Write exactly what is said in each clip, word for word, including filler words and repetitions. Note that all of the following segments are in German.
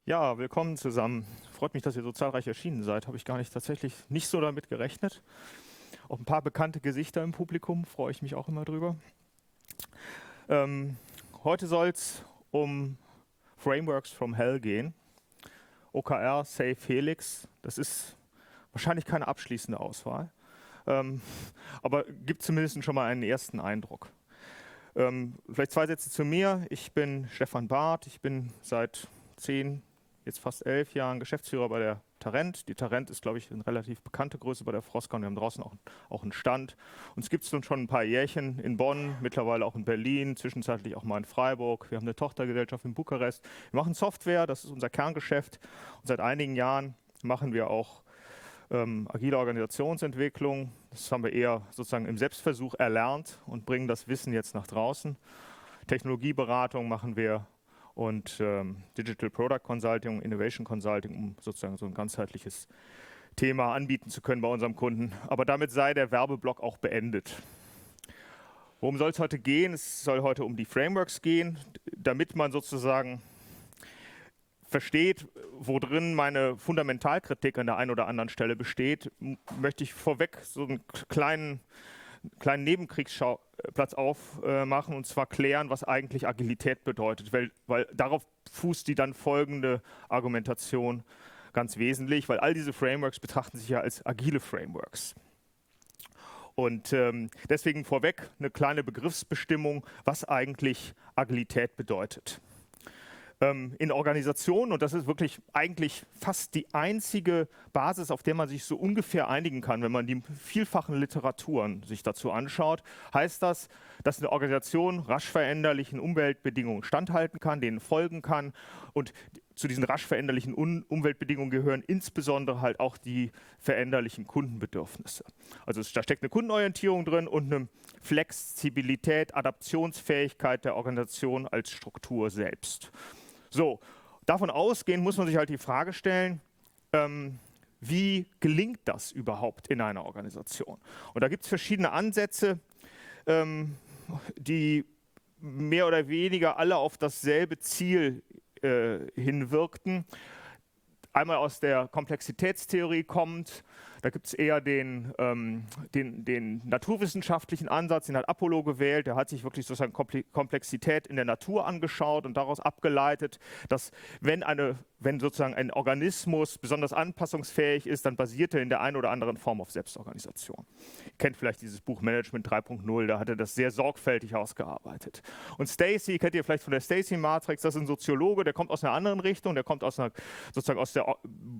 Ja, willkommen zusammen. Freut mich, dass ihr so zahlreich erschienen seid. Habe ich gar nicht tatsächlich nicht so damit gerechnet. Auch ein paar bekannte Gesichter im Publikum, freue ich mich auch immer drüber. Ähm, heute soll es um Frameworks from Hell gehen. O K R, Safe, Helix, das ist wahrscheinlich keine abschließende Auswahl, ähm, aber gibt zumindest schon mal einen ersten Eindruck. Ähm, vielleicht zwei Sätze zu mir. Ich bin Stefan Barth, ich bin seit zehn, jetzt fast elf Jahren Geschäftsführer bei der Tarent. Die Tarent ist, glaube ich, eine relativ bekannte Größe bei der Frosca und wir haben draußen auch, auch einen Stand. Uns gibt es nun schon ein paar Jährchen in Bonn, mittlerweile auch in Berlin, zwischenzeitlich auch mal in Freiburg. Wir haben eine Tochtergesellschaft in Bukarest. Wir machen Software, das ist unser Kerngeschäft. Und seit einigen Jahren machen wir auch ähm, agile Organisationsentwicklung. Das haben wir eher sozusagen im Selbstversuch erlernt und bringen das Wissen jetzt nach draußen. Technologieberatung machen wir und ähm, Digital Product Consulting, Innovation Consulting, um sozusagen so ein ganzheitliches Thema anbieten zu können bei unserem Kunden. Aber damit sei der Werbeblock auch beendet. Worum soll es heute gehen? Es soll heute um die Frameworks gehen, damit man sozusagen versteht, worin meine Fundamentalkritik an der einen oder anderen Stelle besteht, möchte ich vorweg so einen kleinen kleinen Nebenkriegsschauplatz aufmachen äh, und zwar klären, was eigentlich Agilität bedeutet, weil, weil darauf fußt die dann folgende Argumentation ganz wesentlich, weil all diese Frameworks betrachten sich ja als agile Frameworks. Und ähm, deswegen vorweg eine kleine Begriffsbestimmung, was eigentlich Agilität bedeutet. In Organisationen, und das ist wirklich eigentlich fast die einzige Basis, auf der man sich so ungefähr einigen kann, wenn man die vielfachen Literaturen sich dazu anschaut, heißt das, dass eine Organisation rasch veränderlichen Umweltbedingungen standhalten kann, denen folgen kann, und zu diesen rasch veränderlichen Umweltbedingungen gehören insbesondere halt auch die veränderlichen Kundenbedürfnisse. Also da steckt eine Kundenorientierung drin und eine Flexibilität, Adaptionsfähigkeit der Organisation als Struktur selbst. So, davon ausgehend muss man sich halt die Frage stellen, ähm, wie gelingt das überhaupt in einer Organisation? Und da gibt es verschiedene Ansätze, ähm, die mehr oder weniger alle auf dasselbe Ziel äh, hinwirkten. Einmal aus der Komplexitätstheorie kommt, da gibt es eher den, ähm, den, den naturwissenschaftlichen Ansatz, den hat Apollo gewählt, der hat sich wirklich sozusagen Komplexität in der Natur angeschaut und daraus abgeleitet, dass wenn, eine, wenn sozusagen ein Organismus besonders anpassungsfähig ist, dann basiert er in der einen oder anderen Form auf Selbstorganisation. Ihr kennt vielleicht dieses Buch Management drei Punkt null, da hat er das sehr sorgfältig ausgearbeitet. Und Stacey, kennt ihr vielleicht von der Stacey-Matrix, das ist ein Soziologe, der kommt aus einer anderen Richtung, der kommt aus einer, sozusagen aus der,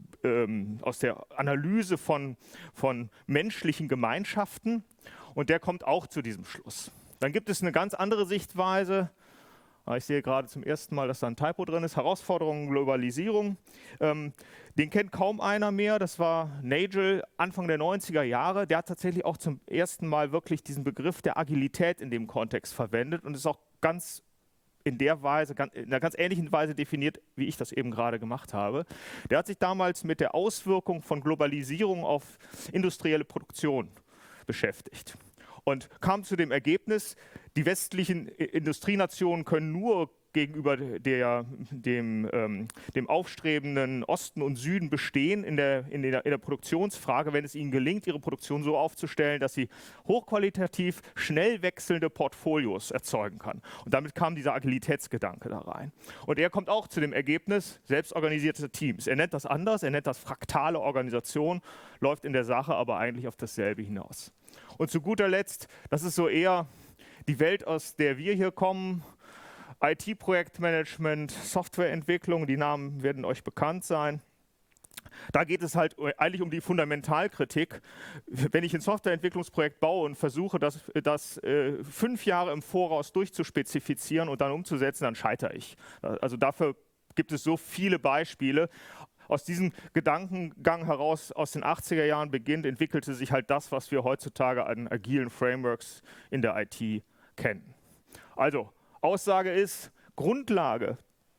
ähm, aus der Analyse von von menschlichen Gemeinschaften und der kommt auch zu diesem Schluss. Dann gibt es eine ganz andere Sichtweise. Ich sehe gerade zum ersten Mal, dass da ein Typo drin ist. Herausforderungen, Globalisierung. Ähm, den kennt kaum einer mehr. Das war Nagel, Anfang der neunziger Jahre. Der hat tatsächlich auch zum ersten Mal wirklich diesen Begriff der Agilität in dem Kontext verwendet und ist auch ganz in der Weise, in einer ganz ähnlichen Weise definiert, wie ich das eben gerade gemacht habe. Der hat sich damals mit der Auswirkung von Globalisierung auf industrielle Produktion beschäftigt und kam zu dem Ergebnis, die westlichen Industrienationen können nur gegenüber der, dem, ähm, dem aufstrebenden Osten und Süden bestehen in der, in, der, in der Produktionsfrage, wenn es ihnen gelingt, ihre Produktion so aufzustellen, dass sie hochqualitativ schnell wechselnde Portfolios erzeugen kann. Und damit kam dieser Agilitätsgedanke da rein. Und er kommt auch zu dem Ergebnis, selbstorganisierte Teams. Er nennt das anders, er nennt das fraktale Organisation, läuft in der Sache aber eigentlich auf dasselbe hinaus. Und zu guter Letzt, das ist so eher die Welt, aus der wir hier kommen, I T-Projektmanagement, Softwareentwicklung, die Namen werden euch bekannt sein. Da geht es halt eigentlich um die Fundamentalkritik. Wenn ich ein Softwareentwicklungsprojekt baue und versuche, das, das äh, fünf Jahre im Voraus durchzuspezifizieren und dann umzusetzen, dann scheitere ich. Also dafür gibt es so viele Beispiele. Aus diesem Gedankengang heraus aus den achtziger Jahren beginnt, entwickelte sich halt das, was wir heutzutage an agilen Frameworks in der I T kennen. Also, Aussage ist, Grundlage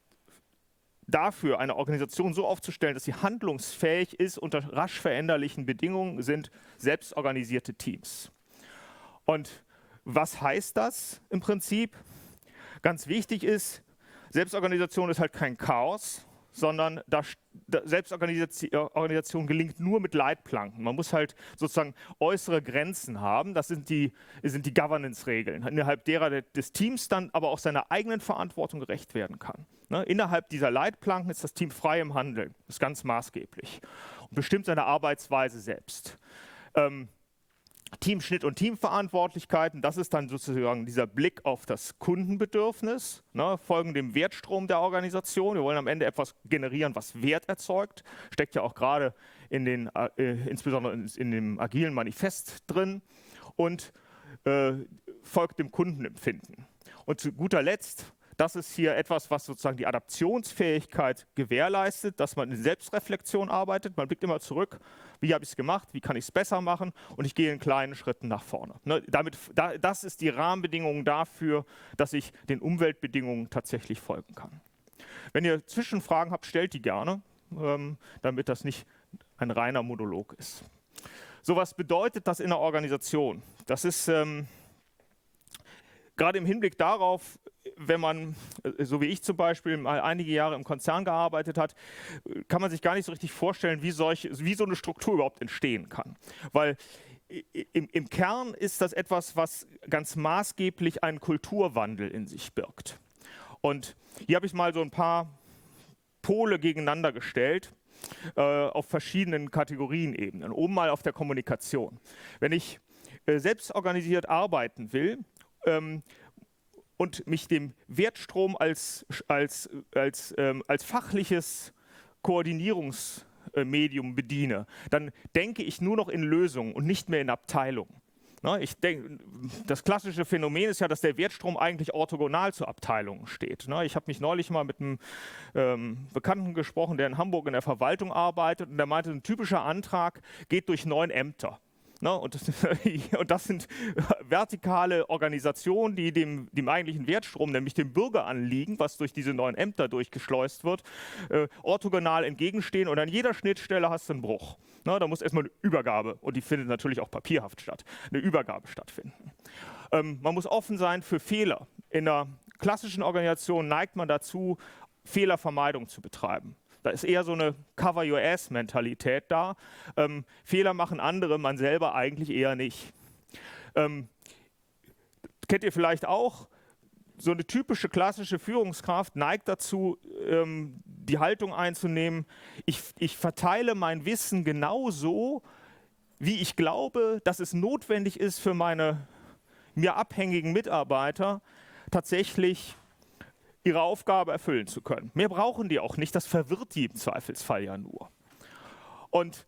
dafür, eine Organisation so aufzustellen, dass sie handlungsfähig ist unter rasch veränderlichen Bedingungen, sind selbstorganisierte Teams. Und was heißt das im Prinzip? Ganz wichtig ist, Selbstorganisation ist halt kein Chaos, sondern da, da Selbstorganisation gelingt nur mit Leitplanken. Man muss halt sozusagen äußere Grenzen haben. Das sind die, sind die Governance-Regeln, innerhalb derer des Teams dann aber auch seiner eigenen Verantwortung gerecht werden kann. Ne? Innerhalb dieser Leitplanken ist das Team frei im Handeln. Das ist ganz maßgeblich und bestimmt seine Arbeitsweise selbst. Ähm, Teamschnitt und Teamverantwortlichkeiten, das ist dann sozusagen dieser Blick auf das Kundenbedürfnis, ne, folgen dem Wertstrom der Organisation. Wir wollen am Ende etwas generieren, was Wert erzeugt. Steckt ja auch gerade in den, äh, insbesondere in, in dem agilen Manifest drin und äh, folgt dem Kundenempfinden. Und zu guter Letzt, das ist hier etwas, was sozusagen die Adaptionsfähigkeit gewährleistet, dass man in Selbstreflexion arbeitet. Man blickt immer zurück, wie habe ich es gemacht, wie kann ich es besser machen und ich gehe in kleinen Schritten nach vorne. Ne, damit, da, das ist die Rahmenbedingung dafür, dass ich den Umweltbedingungen tatsächlich folgen kann. Wenn ihr Zwischenfragen habt, stellt die gerne, ähm, damit das nicht ein reiner Monolog ist. So, was bedeutet das in der Organisation? Das ist ähm, gerade im Hinblick darauf, wenn man, so wie ich zum Beispiel, mal einige Jahre im Konzern gearbeitet hat, kann man sich gar nicht so richtig vorstellen, wie, solch, wie so eine Struktur überhaupt entstehen kann. Weil im, im Kern ist das etwas, was ganz maßgeblich einen Kulturwandel in sich birgt. Und hier habe ich mal so ein paar Pole gegeneinander gestellt, äh, auf verschiedenen Kategorienebenen. Oben mal auf der Kommunikation. Wenn ich äh, selbstorganisiert arbeiten will, ähm, und mich dem Wertstrom als, als, als, ähm, als fachliches Koordinierungsmedium bediene, dann denke ich nur noch in Lösungen und nicht mehr in Abteilungen. Ne, ich denk, das klassische Phänomen ist ja, dass der Wertstrom eigentlich orthogonal zu Abteilungen steht. Ne, ich habe mich neulich mal mit einem ähm, Bekannten gesprochen, der in Hamburg in der Verwaltung arbeitet und der meinte, ein typischer Antrag geht durch neun Ämter. Ne, und, das, und das sind vertikale Organisationen, die dem, dem eigentlichen Wertstrom, nämlich dem Bürgeranliegen, was durch diese neuen Ämter durchgeschleust wird, äh, orthogonal entgegenstehen. Und an jeder Schnittstelle hast du einen Bruch. Ne, da muss erstmal eine Übergabe, und die findet natürlich auch papierhaft statt, eine Übergabe stattfinden. Ähm, man muss offen sein für Fehler. In einer klassischen Organisation neigt man dazu, Fehlervermeidung zu betreiben. Da ist eher so eine Cover-Your-Ass-Mentalität da. Ähm, Fehler machen andere, man selber eigentlich eher nicht. Ähm, kennt ihr vielleicht auch, so eine typische klassische Führungskraft neigt dazu, ähm, die Haltung einzunehmen, ich, ich verteile mein Wissen genauso, wie ich glaube, dass es notwendig ist für meine mir abhängigen Mitarbeiter, tatsächlich ihre Aufgabe erfüllen zu können. Mehr brauchen die auch nicht, das verwirrt die im Zweifelsfall ja nur. Und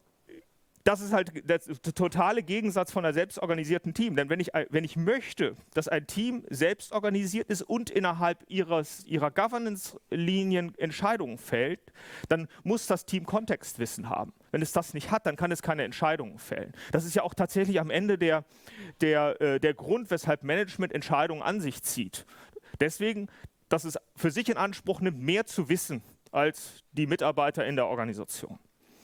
das ist halt der totale Gegensatz von einem selbstorganisierten Team. Denn wenn ich, wenn ich möchte, dass ein Team selbst organisiert ist und innerhalb ihres, ihrer Governance-Linien Entscheidungen fällt, dann muss das Team Kontextwissen haben. Wenn es das nicht hat, dann kann es keine Entscheidungen fällen. Das ist ja auch tatsächlich am Ende der, der, der Grund, weshalb Management Entscheidungen an sich zieht. Deswegen, dass es für sich in Anspruch nimmt, mehr zu wissen als die Mitarbeiter in der Organisation.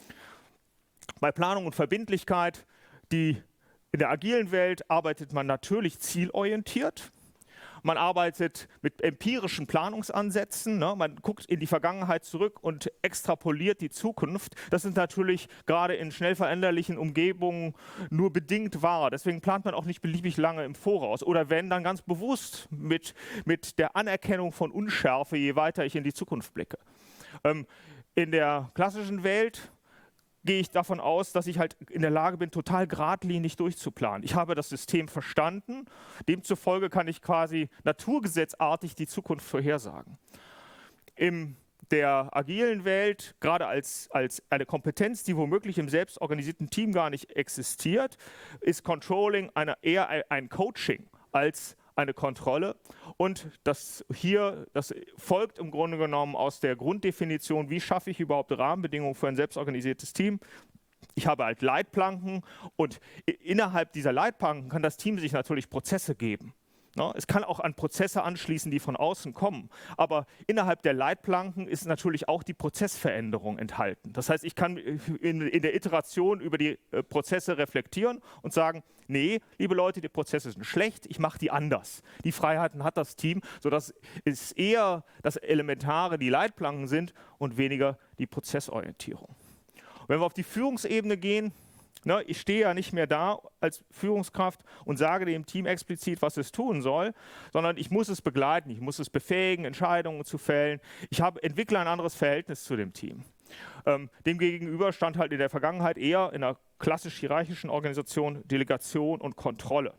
Bei Planung und Verbindlichkeit, die, in der agilen Welt arbeitet man natürlich zielorientiert. Man arbeitet mit empirischen Planungsansätzen. Ne? Man guckt in die Vergangenheit zurück und extrapoliert die Zukunft. Das ist natürlich gerade in schnell veränderlichen Umgebungen nur bedingt wahr. Deswegen plant man auch nicht beliebig lange im Voraus. Oder wenn, dann ganz bewusst mit, mit der Anerkennung von Unschärfe, je weiter ich in die Zukunft blicke. Ähm, in der klassischen Welt gehe ich davon aus, dass ich halt in der Lage bin, total geradlinig durchzuplanen. Ich habe das System verstanden, demzufolge kann ich quasi naturgesetzartig die Zukunft vorhersagen. In der agilen Welt, gerade als, als eine Kompetenz, die womöglich im selbstorganisierten Team gar nicht existiert, ist Controlling eine, eher ein Coaching als eine Kontrolle. Und das hier, das folgt im Grunde genommen aus der Grunddefinition, wie schaffe ich überhaupt Rahmenbedingungen für ein selbstorganisiertes Team. Ich habe halt Leitplanken und innerhalb dieser Leitplanken kann das Team sich natürlich Prozesse geben. Ne? Es kann auch an Prozesse anschließen, die von außen kommen. Aber innerhalb der Leitplanken ist natürlich auch die Prozessveränderung enthalten. Das heißt, ich kann in, in der Iteration über die äh, Prozesse reflektieren und sagen, nee, liebe Leute, die Prozesse sind schlecht, ich mache die anders. Die Freiheiten hat das Team, sodass es eher das Elementare die Leitplanken sind und weniger die Prozessorientierung. Und wenn wir auf die Führungsebene gehen, ne, ich stehe ja nicht mehr da als Führungskraft und sage dem Team explizit, was es tun soll, sondern ich muss es begleiten, ich muss es befähigen, Entscheidungen zu fällen. Ich habe, entwickle ein anderes Verhältnis zu dem Team. Ähm, demgegenüber stand halt in der Vergangenheit eher in einer klassisch hierarchischen Organisation Delegation und Kontrolle.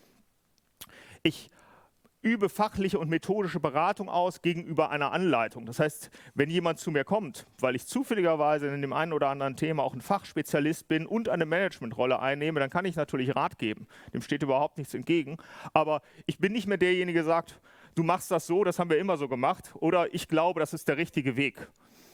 Ich übe fachliche und methodische Beratung aus gegenüber einer Anleitung. Das heißt, wenn jemand zu mir kommt, weil ich zufälligerweise in dem einen oder anderen Thema auch ein Fachspezialist bin und eine Managementrolle einnehme, dann kann ich natürlich Rat geben. Dem steht überhaupt nichts entgegen. Aber ich bin nicht mehr derjenige, der sagt, du machst das so, das haben wir immer so gemacht, oder ich glaube, das ist der richtige Weg.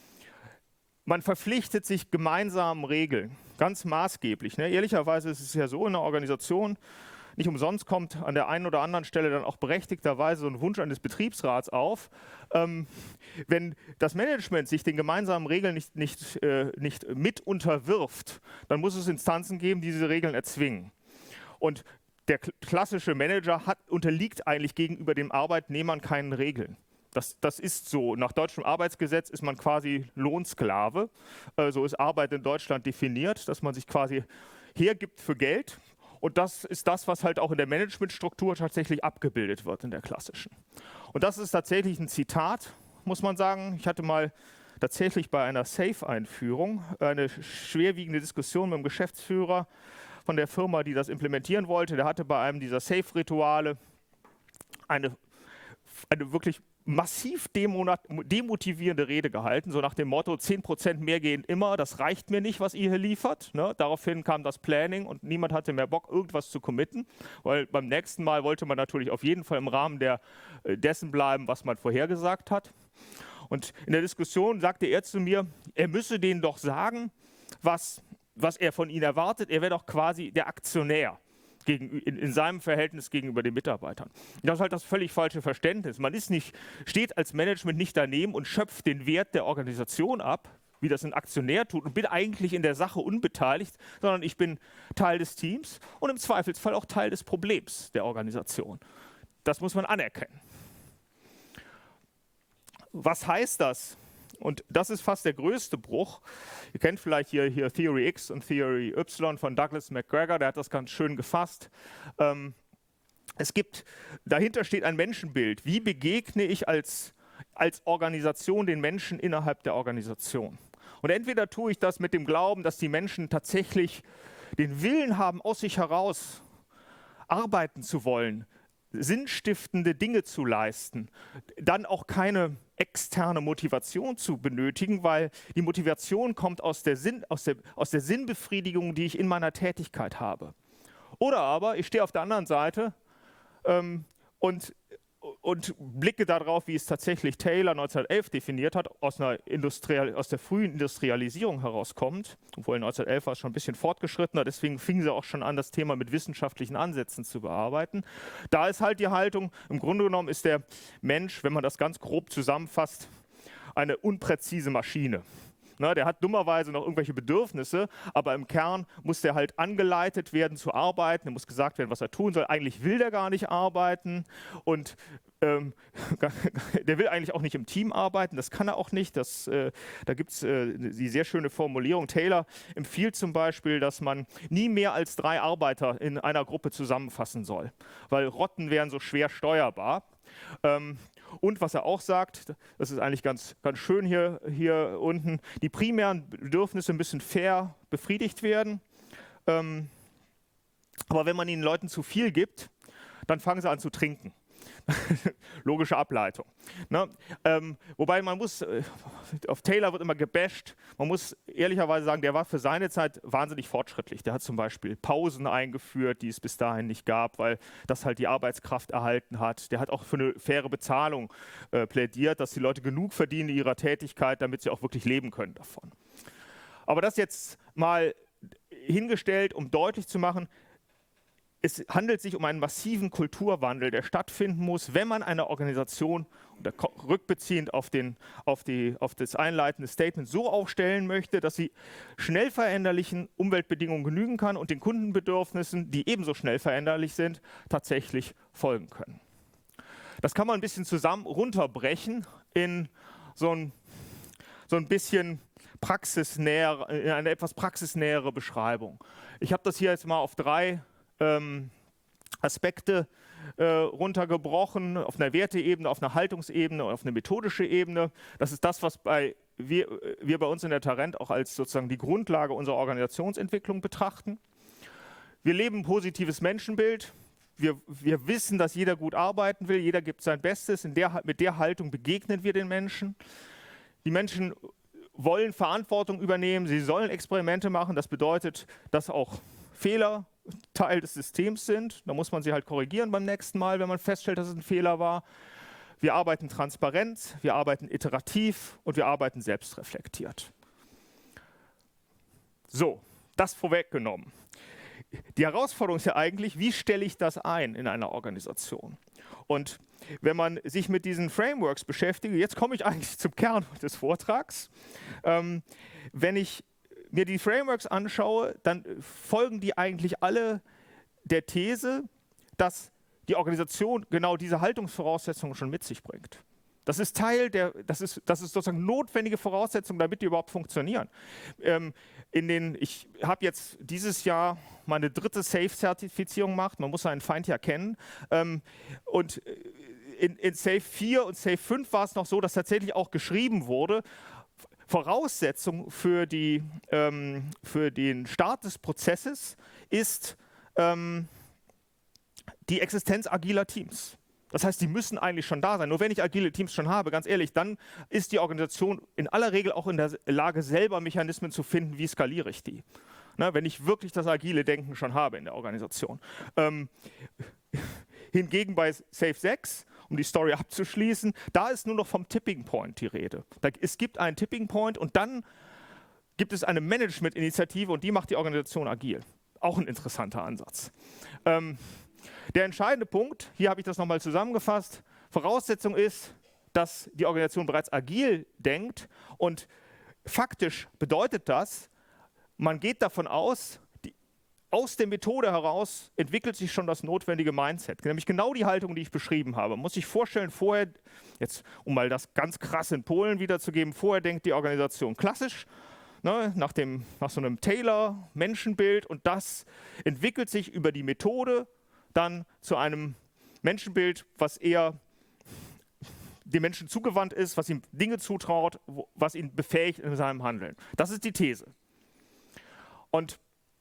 Man verpflichtet sich gemeinsamen Regeln, ganz maßgeblich. Ne? Ehrlicherweise ist es ja so in einer Organisation, nicht umsonst kommt an der einen oder anderen Stelle dann auch berechtigterweise so ein Wunsch eines Betriebsrats auf. Ähm, wenn das Management sich den gemeinsamen Regeln nicht, nicht, äh, nicht mit unterwirft, dann muss es Instanzen geben, die diese Regeln erzwingen. Und der klassische Manager hat, unterliegt eigentlich gegenüber den Arbeitnehmern keinen Regeln. Das, das ist so. Nach deutschem Arbeitsgesetz ist man quasi Lohnsklave. Äh, so ist Arbeit in Deutschland definiert, dass man sich quasi hergibt für Geld. Und das ist das, was halt auch in der Managementstruktur tatsächlich abgebildet wird in der klassischen. Und das ist tatsächlich ein Zitat, muss man sagen. Ich hatte mal tatsächlich bei einer Safe-Einführung eine schwerwiegende Diskussion mit dem Geschäftsführer von der Firma, die das implementieren wollte. Der hatte bei einem dieser Safe-Rituale eine, eine wirklich massiv demotivierende Rede gehalten, so nach dem Motto, zehn Prozent mehr gehen immer, das reicht mir nicht, was ihr hier liefert. Ne? Daraufhin kam das Planning und niemand hatte mehr Bock, irgendwas zu committen, weil beim nächsten Mal wollte man natürlich auf jeden Fall im Rahmen der, dessen bleiben, was man vorhergesagt hat. Und in der Diskussion sagte er zu mir, er müsse denen doch sagen, was, was er von ihnen erwartet, er wäre doch quasi der Aktionär. Gegen, in, in seinem Verhältnis gegenüber den Mitarbeitern. Das ist halt das völlig falsche Verständnis. Man ist nicht, steht als Management nicht daneben und schöpft den Wert der Organisation ab, wie das ein Aktionär tut, und bin eigentlich in der Sache unbeteiligt, sondern ich bin Teil des Teams und im Zweifelsfall auch Teil des Problems der Organisation. Das muss man anerkennen. Was heißt das? Und das ist fast der größte Bruch. Ihr kennt vielleicht hier, hier Theory X und Theory Y von Douglas McGregor, der hat das ganz schön gefasst. Ähm, es gibt, dahinter steht ein Menschenbild. Wie begegne ich als, als Organisation den Menschen innerhalb der Organisation? Und entweder tue ich das mit dem Glauben, dass die Menschen tatsächlich den Willen haben, aus sich heraus arbeiten zu wollen, sinnstiftende Dinge zu leisten, dann auch keine externe Motivation zu benötigen, weil die Motivation kommt aus der, Sinn, aus der, aus der Sinnbefriedigung, die ich in meiner Tätigkeit habe. Oder aber ich stehe auf der anderen Seite ähm, und, und blicke darauf, wie es tatsächlich Taylor neunzehnhundertelf definiert hat, aus, einer Industrial, aus der frühen Industrialisierung herauskommt, obwohl neunzehnhundertelf war es schon ein bisschen fortgeschrittener, deswegen fingen sie auch schon an, das Thema mit wissenschaftlichen Ansätzen zu bearbeiten. Da ist halt die Haltung, im Grunde genommen ist der Mensch, wenn man das ganz grob zusammenfasst, eine unpräzise Maschine. Na, der hat dummerweise noch irgendwelche Bedürfnisse, aber im Kern muss der halt angeleitet werden zu arbeiten, er muss gesagt werden, was er tun soll. Eigentlich will der gar nicht arbeiten und ähm, der will eigentlich auch nicht im Team arbeiten, das kann er auch nicht. Das, äh, da gibt es äh, die sehr schöne Formulierung. Taylor empfiehlt zum Beispiel, dass man nie mehr als drei Arbeiter in einer Gruppe zusammenfassen soll, weil Rotten wären so schwer steuerbar. Ähm, Und was er auch sagt, das ist eigentlich ganz, ganz schön hier, hier unten, die primären Bedürfnisse müssen fair befriedigt werden. Ähm, aber wenn man ihnen Leuten zu viel gibt, dann fangen sie an zu trinken. Logische Ableitung. Ne? Ähm, wobei man muss, äh, auf Taylor wird immer gebasht, man muss ehrlicherweise sagen, der war für seine Zeit wahnsinnig fortschrittlich. Der hat zum Beispiel Pausen eingeführt, die es bis dahin nicht gab, weil das halt die Arbeitskraft erhalten hat. Der hat auch für eine faire Bezahlung äh, plädiert, dass die Leute genug verdienen in ihrer Tätigkeit, damit sie auch wirklich leben können davon. Aber das jetzt mal hingestellt, um deutlich zu machen, es handelt sich um einen massiven Kulturwandel, der stattfinden muss, wenn man eine Organisation, rückbeziehend auf, den, auf, die, auf das einleitende Statement, so aufstellen möchte, dass sie schnell veränderlichen Umweltbedingungen genügen kann und den Kundenbedürfnissen, die ebenso schnell veränderlich sind, tatsächlich folgen können. Das kann man ein bisschen zusammen runterbrechen in so ein, so ein bisschen praxisnäher, in eine etwas praxisnähere Beschreibung. Ich habe das hier jetzt mal auf drei ähm, Aspekte äh, runtergebrochen, auf einer Werteebene, auf einer Haltungsebene und auf einer methodische Ebene. Das ist das, was bei, wir, wir bei uns in der Tarent auch als sozusagen die Grundlage unserer Organisationsentwicklung betrachten. Wir leben ein positives Menschenbild. Wir, wir wissen, dass jeder gut arbeiten will, jeder gibt sein Bestes. In der, mit der Haltung begegnen wir den Menschen. Die Menschen wollen Verantwortung übernehmen, sie sollen Experimente machen. Das bedeutet, dass auch Fehler Teil des Systems sind. Da muss man sie halt korrigieren beim nächsten Mal, wenn man feststellt, dass es ein Fehler war. Wir arbeiten transparent, wir arbeiten iterativ und wir arbeiten selbstreflektiert. So, das vorweggenommen. Die Herausforderung ist ja eigentlich, wie stelle ich das ein in einer Organisation? Und wenn man sich mit diesen Frameworks beschäftigt, jetzt komme ich eigentlich zum Kern des Vortrags, ähm, wenn ich mir die Frameworks anschaue, dann folgen die eigentlich alle der These, dass die Organisation genau diese Haltungsvoraussetzungen schon mit sich bringt. Das ist Teil der, das ist, das ist sozusagen notwendige Voraussetzung, damit die überhaupt funktionieren. Ähm, in den, ich habe jetzt dieses Jahr meine dritte SAFe-Zertifizierung gemacht, man muss seinen Feind ja kennen. Ähm, und in, in SAFe vier und SAFe fünf war es noch so, dass tatsächlich auch geschrieben wurde, Voraussetzung für, die, ähm, für den Start des Prozesses ist ähm, die Existenz agiler Teams. Das heißt, die müssen eigentlich schon da sein. Nur wenn ich agile Teams schon habe, ganz ehrlich, dann ist die Organisation in aller Regel auch in der Lage, selber Mechanismen zu finden, wie skaliere ich die. Na, wenn ich wirklich das agile Denken schon habe in der Organisation. Ähm, hingegen bei SAFe sechs, um die Story abzuschließen, da ist nur noch vom Tipping Point die Rede. Da, es gibt einen Tipping Point und dann gibt es eine Management-Initiative und die macht die Organisation agil. Auch ein interessanter Ansatz. Ähm, Der entscheidende Punkt, hier habe ich das nochmal zusammengefasst, Voraussetzung ist, dass die Organisation bereits agil denkt und faktisch bedeutet das, man geht davon aus, die, aus der Methode heraus entwickelt sich schon das notwendige Mindset, nämlich genau die Haltung, die ich beschrieben habe. Man muss sich vorstellen, vorher, jetzt um mal das ganz krass in Polen wiederzugeben, vorher denkt die Organisation klassisch, ne, nach, dem, nach so einem Taylor-Menschenbild und das entwickelt sich über die Methode dann zu einem Menschenbild, was eher dem Menschen zugewandt ist, was ihm Dinge zutraut, was ihn befähigt in seinem Handeln. Das ist die These. Und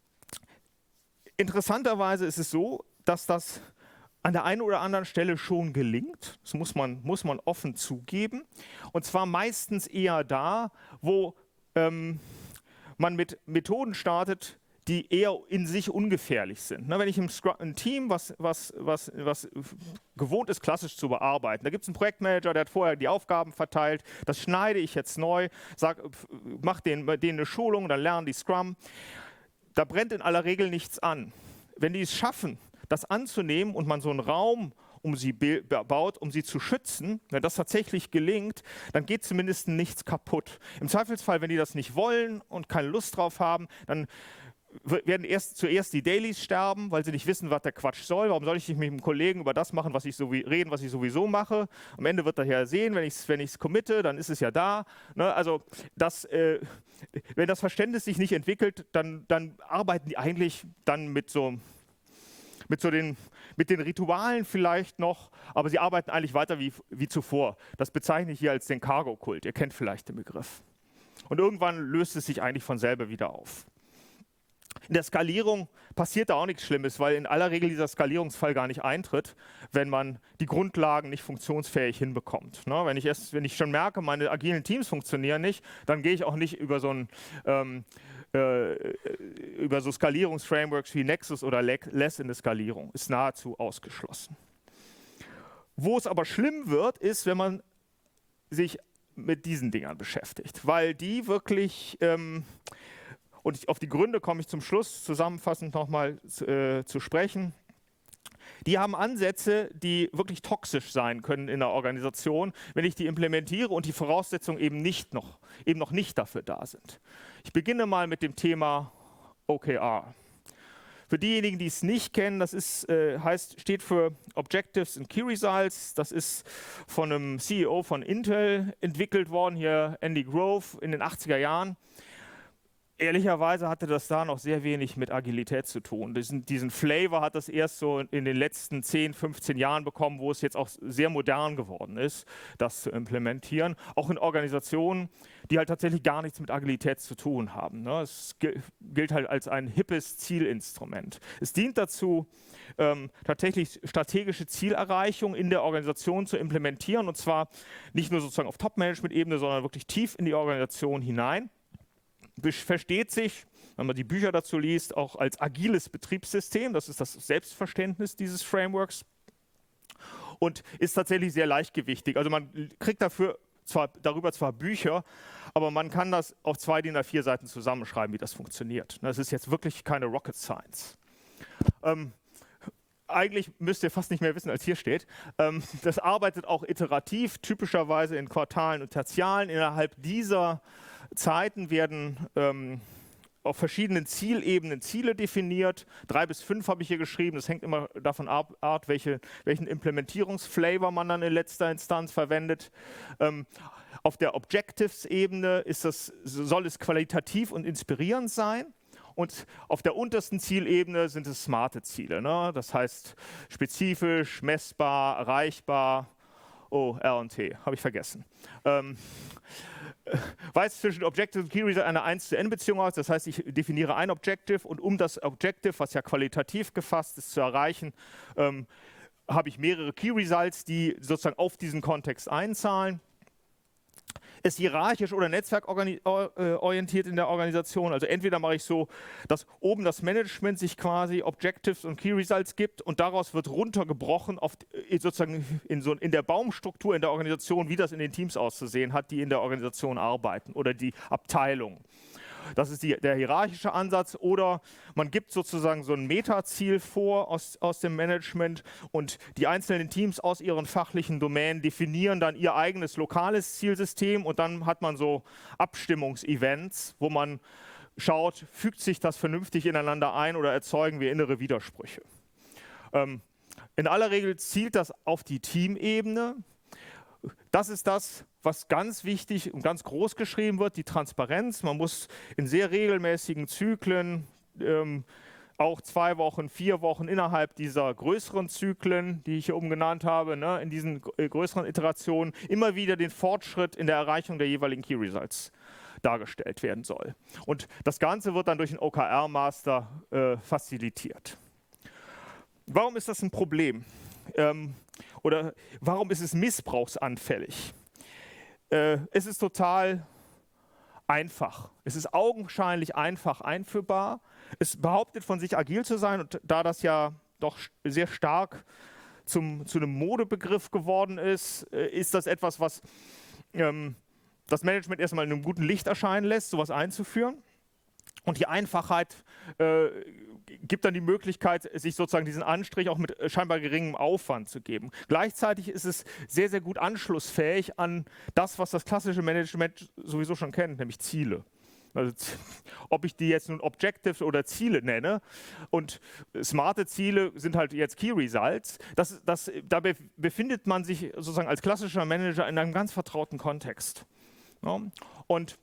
interessanterweise ist es so, dass das an der einen oder anderen Stelle schon gelingt. Das muss man, muss man offen zugeben. Und zwar meistens eher da, wo ähm, man mit Methoden startet, die eher in sich ungefährlich sind. Na, wenn ich im Scrum, ein Team, was, was, was, was gewohnt ist, klassisch zu bearbeiten, da gibt es einen Projektmanager, der hat vorher die Aufgaben verteilt, das schneide ich jetzt neu, sag, mach denen, denen eine Schulung, dann lernen die Scrum. Da brennt in aller Regel nichts an. Wenn die es schaffen, das anzunehmen und man so einen Raum um sie baut, um sie zu schützen, wenn das tatsächlich gelingt, dann geht zumindest nichts kaputt. Im Zweifelsfall, wenn die das nicht wollen und keine Lust drauf haben, dann werden erst, zuerst die Dailies sterben, weil sie nicht wissen, was der Quatsch soll. Warum soll ich nicht mit dem Kollegen über das machen, was ich so wie, reden, was ich sowieso mache? Am Ende wird er ja sehen, wenn ich es wenn ich's committe, dann ist es ja da. Ne? Also das, äh, wenn das Verständnis sich nicht entwickelt, dann, dann arbeiten die eigentlich dann mit so, mit so den, mit den Ritualen vielleicht noch, aber sie arbeiten eigentlich weiter wie, wie zuvor. Das bezeichne ich hier als den Cargo-Kult. Ihr kennt vielleicht den Begriff. Und irgendwann löst es sich eigentlich von selber wieder auf. In der Skalierung passiert da auch nichts Schlimmes, weil in aller Regel dieser Skalierungsfall gar nicht eintritt, wenn man die Grundlagen nicht funktionsfähig hinbekommt. Ne? Wenn ich erst, wenn ich schon merke, meine agilen Teams funktionieren nicht, dann gehe ich auch nicht über so ein ähm, äh, über so Skalierungsframeworks wie Nexus oder Less in der Skalierung. Ist nahezu ausgeschlossen. Wo es aber schlimm wird, ist, wenn man sich mit diesen Dingern beschäftigt, weil die wirklich ähm, und auf die Gründe komme ich zum Schluss zusammenfassend nochmal äh, zu sprechen. die haben Ansätze, die wirklich toxisch sein können in der Organisation, wenn ich die implementiere und die Voraussetzungen eben nicht noch, eben noch nicht dafür da sind. Ich beginne mal mit dem Thema O K R. Für diejenigen, die es nicht kennen, das ist, äh, heißt, steht für Objectives and Key Results. Das ist von einem C E O von Intel entwickelt worden, hier Andy Grove in den achtziger Jahren. Ehrlicherweise hatte das da noch sehr wenig mit Agilität zu tun. Diesen, diesen Flavor hat das erst so in den letzten zehn, fünfzehn Jahren bekommen, wo es jetzt auch sehr modern geworden ist, das zu implementieren. Auch in Organisationen, die halt tatsächlich gar nichts mit Agilität zu tun haben. Ne? Es gilt halt als ein hippes Zielinstrument. Es dient dazu, ähm, tatsächlich strategische Zielerreichung in der Organisation zu implementieren, und zwar nicht nur sozusagen auf Top-Management-Ebene, sondern wirklich tief in die Organisation hinein. Versteht sich, wenn man die Bücher dazu liest, auch als agiles Betriebssystem. Das ist das Selbstverständnis dieses Frameworks und ist tatsächlich sehr leichtgewichtig. Also man kriegt dafür zwar, darüber zwar Bücher, aber man kann das auf zwei D I N A vier Seiten zusammenschreiben, wie das funktioniert. Das ist jetzt wirklich keine Rocket Science. Ähm, Eigentlich müsst ihr fast nicht mehr wissen, als hier steht. Ähm, das arbeitet auch iterativ, typischerweise in Quartalen und Tertialen. Innerhalb dieser Zeiten werden ähm, auf verschiedenen Zielebenen Ziele definiert. Drei bis fünf habe ich hier geschrieben. Das hängt immer davon ab, Art, welche, welchen Implementierungsflavor man dann in letzter Instanz verwendet. Ähm, auf der Objectives-Ebene ist das, soll es qualitativ und inspirierend sein. Und auf der untersten Zielebene sind es smarte Ziele. Ne? Das heißt spezifisch, messbar, erreichbar. Oh, R und T, habe ich vergessen. Ähm, weist zwischen Objective und Key Result eine eins zu N Beziehung aus. Das heißt, ich definiere ein Objective und um das Objective, was ja qualitativ gefasst ist, zu erreichen, ähm, habe ich mehrere Key Results, die sozusagen auf diesen Kontext einzahlen. Ist hierarchisch oder netzwerkorientiert in der Organisation. Also entweder mache ich so, dass oben das Management sich quasi Objectives und Key Results gibt und daraus wird runtergebrochen auf sozusagen in, so, in der Baumstruktur in der Organisation, wie das in den Teams auszusehen hat, die in der Organisation arbeiten oder die Abteilung. Das ist die, der hierarchische Ansatz, oder man gibt sozusagen so ein Metaziel vor aus, aus dem Management und die einzelnen Teams aus ihren fachlichen Domänen definieren dann ihr eigenes lokales Zielsystem und dann hat man so Abstimmungsevents, wo man schaut, fügt sich das vernünftig ineinander ein oder erzeugen wir innere Widersprüche. Ähm, in aller Regel zielt das auf die Teamebene. Das ist das, was ganz wichtig und ganz groß geschrieben wird, die Transparenz. Man muss in sehr regelmäßigen Zyklen, ähm, auch zwei Wochen, vier Wochen innerhalb dieser größeren Zyklen, die ich hier oben genannt habe, ne, in diesen größeren Iterationen, immer wieder den Fortschritt in der Erreichung der jeweiligen Key Results dargestellt werden soll. Und das Ganze wird dann durch den O K R-Master äh, facilitiert. Warum ist das ein Problem? Ähm, oder warum ist es missbrauchsanfällig? Äh, es ist total einfach. Es ist augenscheinlich einfach einführbar. Es behauptet von sich agil zu sein und da das ja doch sehr stark zum, zu einem Modebegriff geworden ist, äh, ist das etwas, was ähm, das Management erstmal in einem guten Licht erscheinen lässt, sowas einzuführen. Und die Einfachheit äh, gibt dann die Möglichkeit, sich sozusagen diesen Anstrich auch mit scheinbar geringem Aufwand zu geben. Gleichzeitig ist es sehr, sehr gut anschlussfähig an das, was das klassische Management sowieso schon kennt, nämlich Ziele. Also, ob ich die jetzt nun Objectives oder Ziele nenne, und smarte Ziele sind halt jetzt Key Results, das, das, dabei befindet man sich sozusagen als klassischer Manager in einem ganz vertrauten Kontext. Ja? Und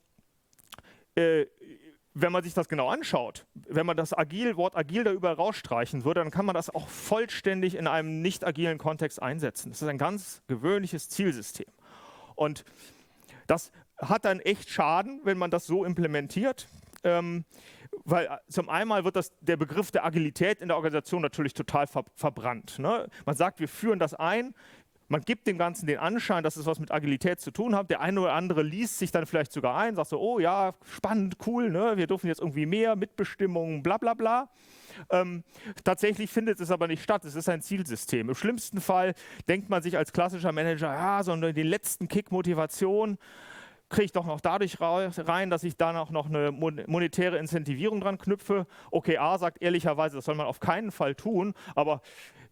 äh, wenn man sich das genau anschaut, wenn man das agil, Wort agil da überall rausstreichen würde, dann kann man das auch vollständig in einem nicht agilen Kontext einsetzen. Das ist ein ganz gewöhnliches Zielsystem. Und das hat dann echt Schaden, wenn man das so implementiert, ähm, weil zum einen wird das, der Begriff der Agilität in der Organisation natürlich total ver verbrannt. Ne? Man sagt, wir führen das ein, man gibt dem Ganzen den Anschein, dass es was mit Agilität zu tun hat. Der eine oder andere liest sich dann vielleicht sogar ein, sagt so, oh ja, spannend, cool, ne? Wir dürfen jetzt irgendwie mehr, Mitbestimmung, bla bla bla. Ähm, tatsächlich findet es aber nicht statt, es ist ein Zielsystem. Im schlimmsten Fall denkt man sich als klassischer Manager, ja, so den letzten Kick Motivation kriege ich doch noch dadurch rein, dass ich dann auch noch eine monetäre Incentivierung dran knüpfe. O K R sagt ehrlicherweise, das soll man auf keinen Fall tun, aber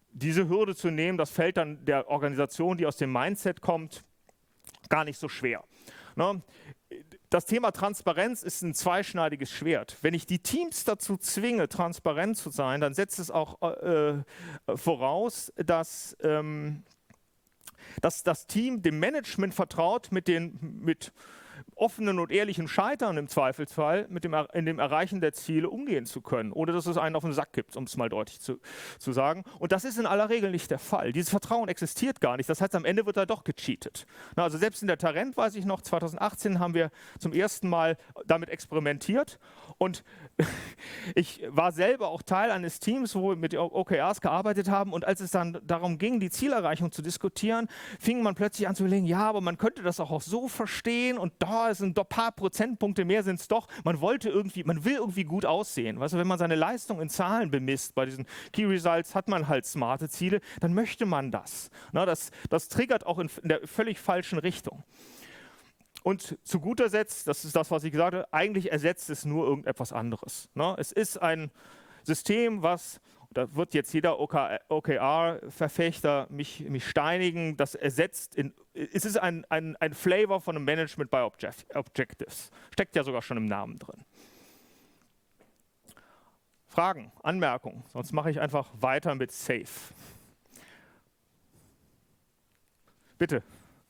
diese Hürde zu nehmen, das fällt dann der Organisation, die aus dem Mindset kommt, gar nicht so schwer. Ne? Das Thema Transparenz ist ein zweischneidiges Schwert. Wenn ich die Teams dazu zwinge, transparent zu sein, dann setzt es auch äh, voraus, dass, ähm, dass das Team dem Management vertraut, mit den mit offenen und ehrlichen Scheitern im Zweifelsfall mit dem, in dem Erreichen der Ziele umgehen zu können, ohne dass es einen auf den Sack gibt, um es mal deutlich zu, zu sagen. Und das ist in aller Regel nicht der Fall. Dieses Vertrauen existiert gar nicht. Das heißt, am Ende wird da doch gecheatet. Na, also selbst in der Tarent, weiß ich noch, zweitausendachtzehn haben wir zum ersten Mal damit experimentiert. Und ich war selber auch Teil eines Teams, wo wir mit O K Rs gearbeitet haben. Und als es dann darum ging, die Zielerreichung zu diskutieren, fing man plötzlich an zu überlegen, ja, aber man könnte das auch, auch so verstehen und da sind ein paar Prozentpunkte mehr sind es doch. Man wollte irgendwie, man will irgendwie gut aussehen. Weißt du, wenn man seine Leistung in Zahlen bemisst, bei diesen Key Results hat man halt smarte Ziele, dann möchte man das. Na, das, das triggert auch in, in der völlig falschen Richtung. Und zu guter Letzt, das ist das, was ich gesagt habe, eigentlich ersetzt es nur irgendetwas anderes. Ne? Es ist ein System, was, da wird jetzt jeder O K R-Verfechter mich, mich steinigen, das ersetzt, in, es ist ein, ein, ein Flavor von einem Management by Object, Objectives. Steckt ja sogar schon im Namen drin. Fragen, Anmerkungen, sonst mache ich einfach weiter mit Safe. Bitte.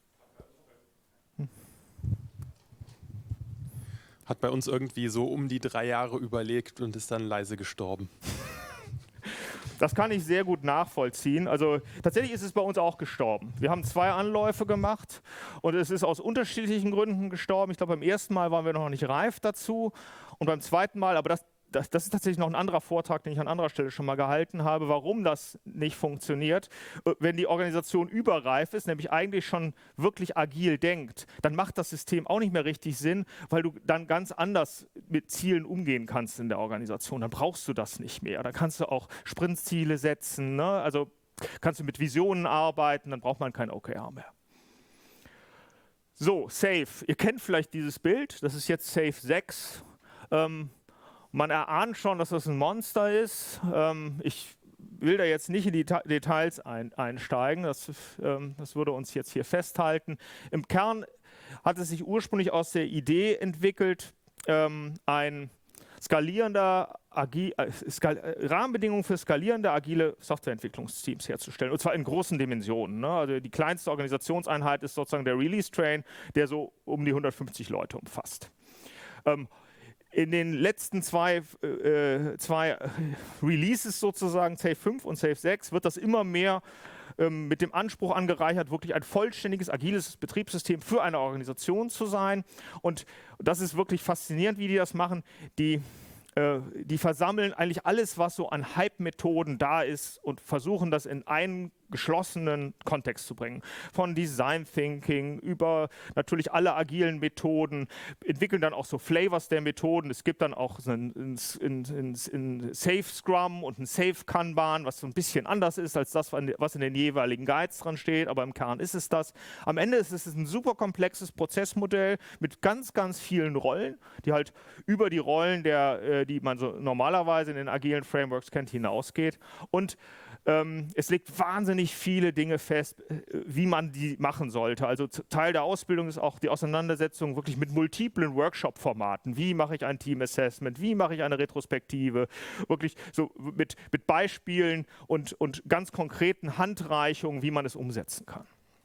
Hat bei uns irgendwie so um die drei Jahre überlegt und ist dann leise gestorben. Das kann ich sehr gut nachvollziehen. Also tatsächlich ist es bei uns auch gestorben. Wir haben zwei Anläufe gemacht und es ist aus unterschiedlichen Gründen gestorben. Ich glaube, beim ersten Mal waren wir noch nicht reif dazu und beim zweiten Mal, aber das, das, das ist tatsächlich noch ein anderer Vortrag, den ich an anderer Stelle schon mal gehalten habe, warum das nicht funktioniert. Wenn die Organisation überreif ist, nämlich eigentlich schon wirklich agil denkt, dann macht das System auch nicht mehr richtig Sinn, weil du dann ganz anders mit Zielen umgehen kannst in der Organisation. Dann brauchst du das nicht mehr. Da kannst du auch Sprintziele setzen, ne? Also kannst du mit Visionen arbeiten, dann braucht man kein O K R mehr. So, Safe. Ihr kennt vielleicht dieses Bild, das ist jetzt Safe sechs. Ähm, Man erahnt schon, dass das ein Monster ist. Ähm, ich will da jetzt nicht in die Ta- Details ein, einsteigen, das, ähm, das würde uns jetzt hier festhalten. Im Kern hat es sich ursprünglich aus der Idee entwickelt, ähm, ein skalierender, agi- äh, skal Rahmenbedingungen für skalierende, agile Softwareentwicklungsteams herzustellen, und zwar in großen Dimensionen. Ne? Also die kleinste Organisationseinheit ist sozusagen der Release-Train, der so um die hundertfünfzig Leute umfasst. Ähm, In den letzten zwei, äh, zwei Releases sozusagen, Safe fünf und Safe sechs, wird das immer mehr ähm, mit dem Anspruch angereichert, wirklich ein vollständiges, agiles Betriebssystem für eine Organisation zu sein. Und das ist wirklich faszinierend, wie die das machen. Die äh, die versammeln eigentlich alles, was so an Hype-Methoden da ist und versuchen das in einen geschlossenen Kontext zu bringen. Von Design Thinking über natürlich alle agilen Methoden, entwickeln dann auch so Flavors der Methoden. Es gibt dann auch so ein, ein, ein, ein Safe Scrum und ein Safe Kanban, was so ein bisschen anders ist als das, was in den jeweiligen Guides dran steht, aber im Kern ist es das. Am Ende ist es ein super komplexes Prozessmodell mit ganz, ganz vielen Rollen, die halt über die Rollen, der, die man so normalerweise in den agilen Frameworks kennt, hinausgeht. Und Ähm, es legt wahnsinnig viele Dinge fest, wie man die machen sollte. Also Teil der Ausbildung ist auch die Auseinandersetzung wirklich mit multiplen Workshop-Formaten. Wie mache ich ein Team-Assessment? Wie mache ich eine Retrospektive? Wirklich so mit, mit Beispielen und, und ganz konkreten Handreichungen, wie man es umsetzen kann.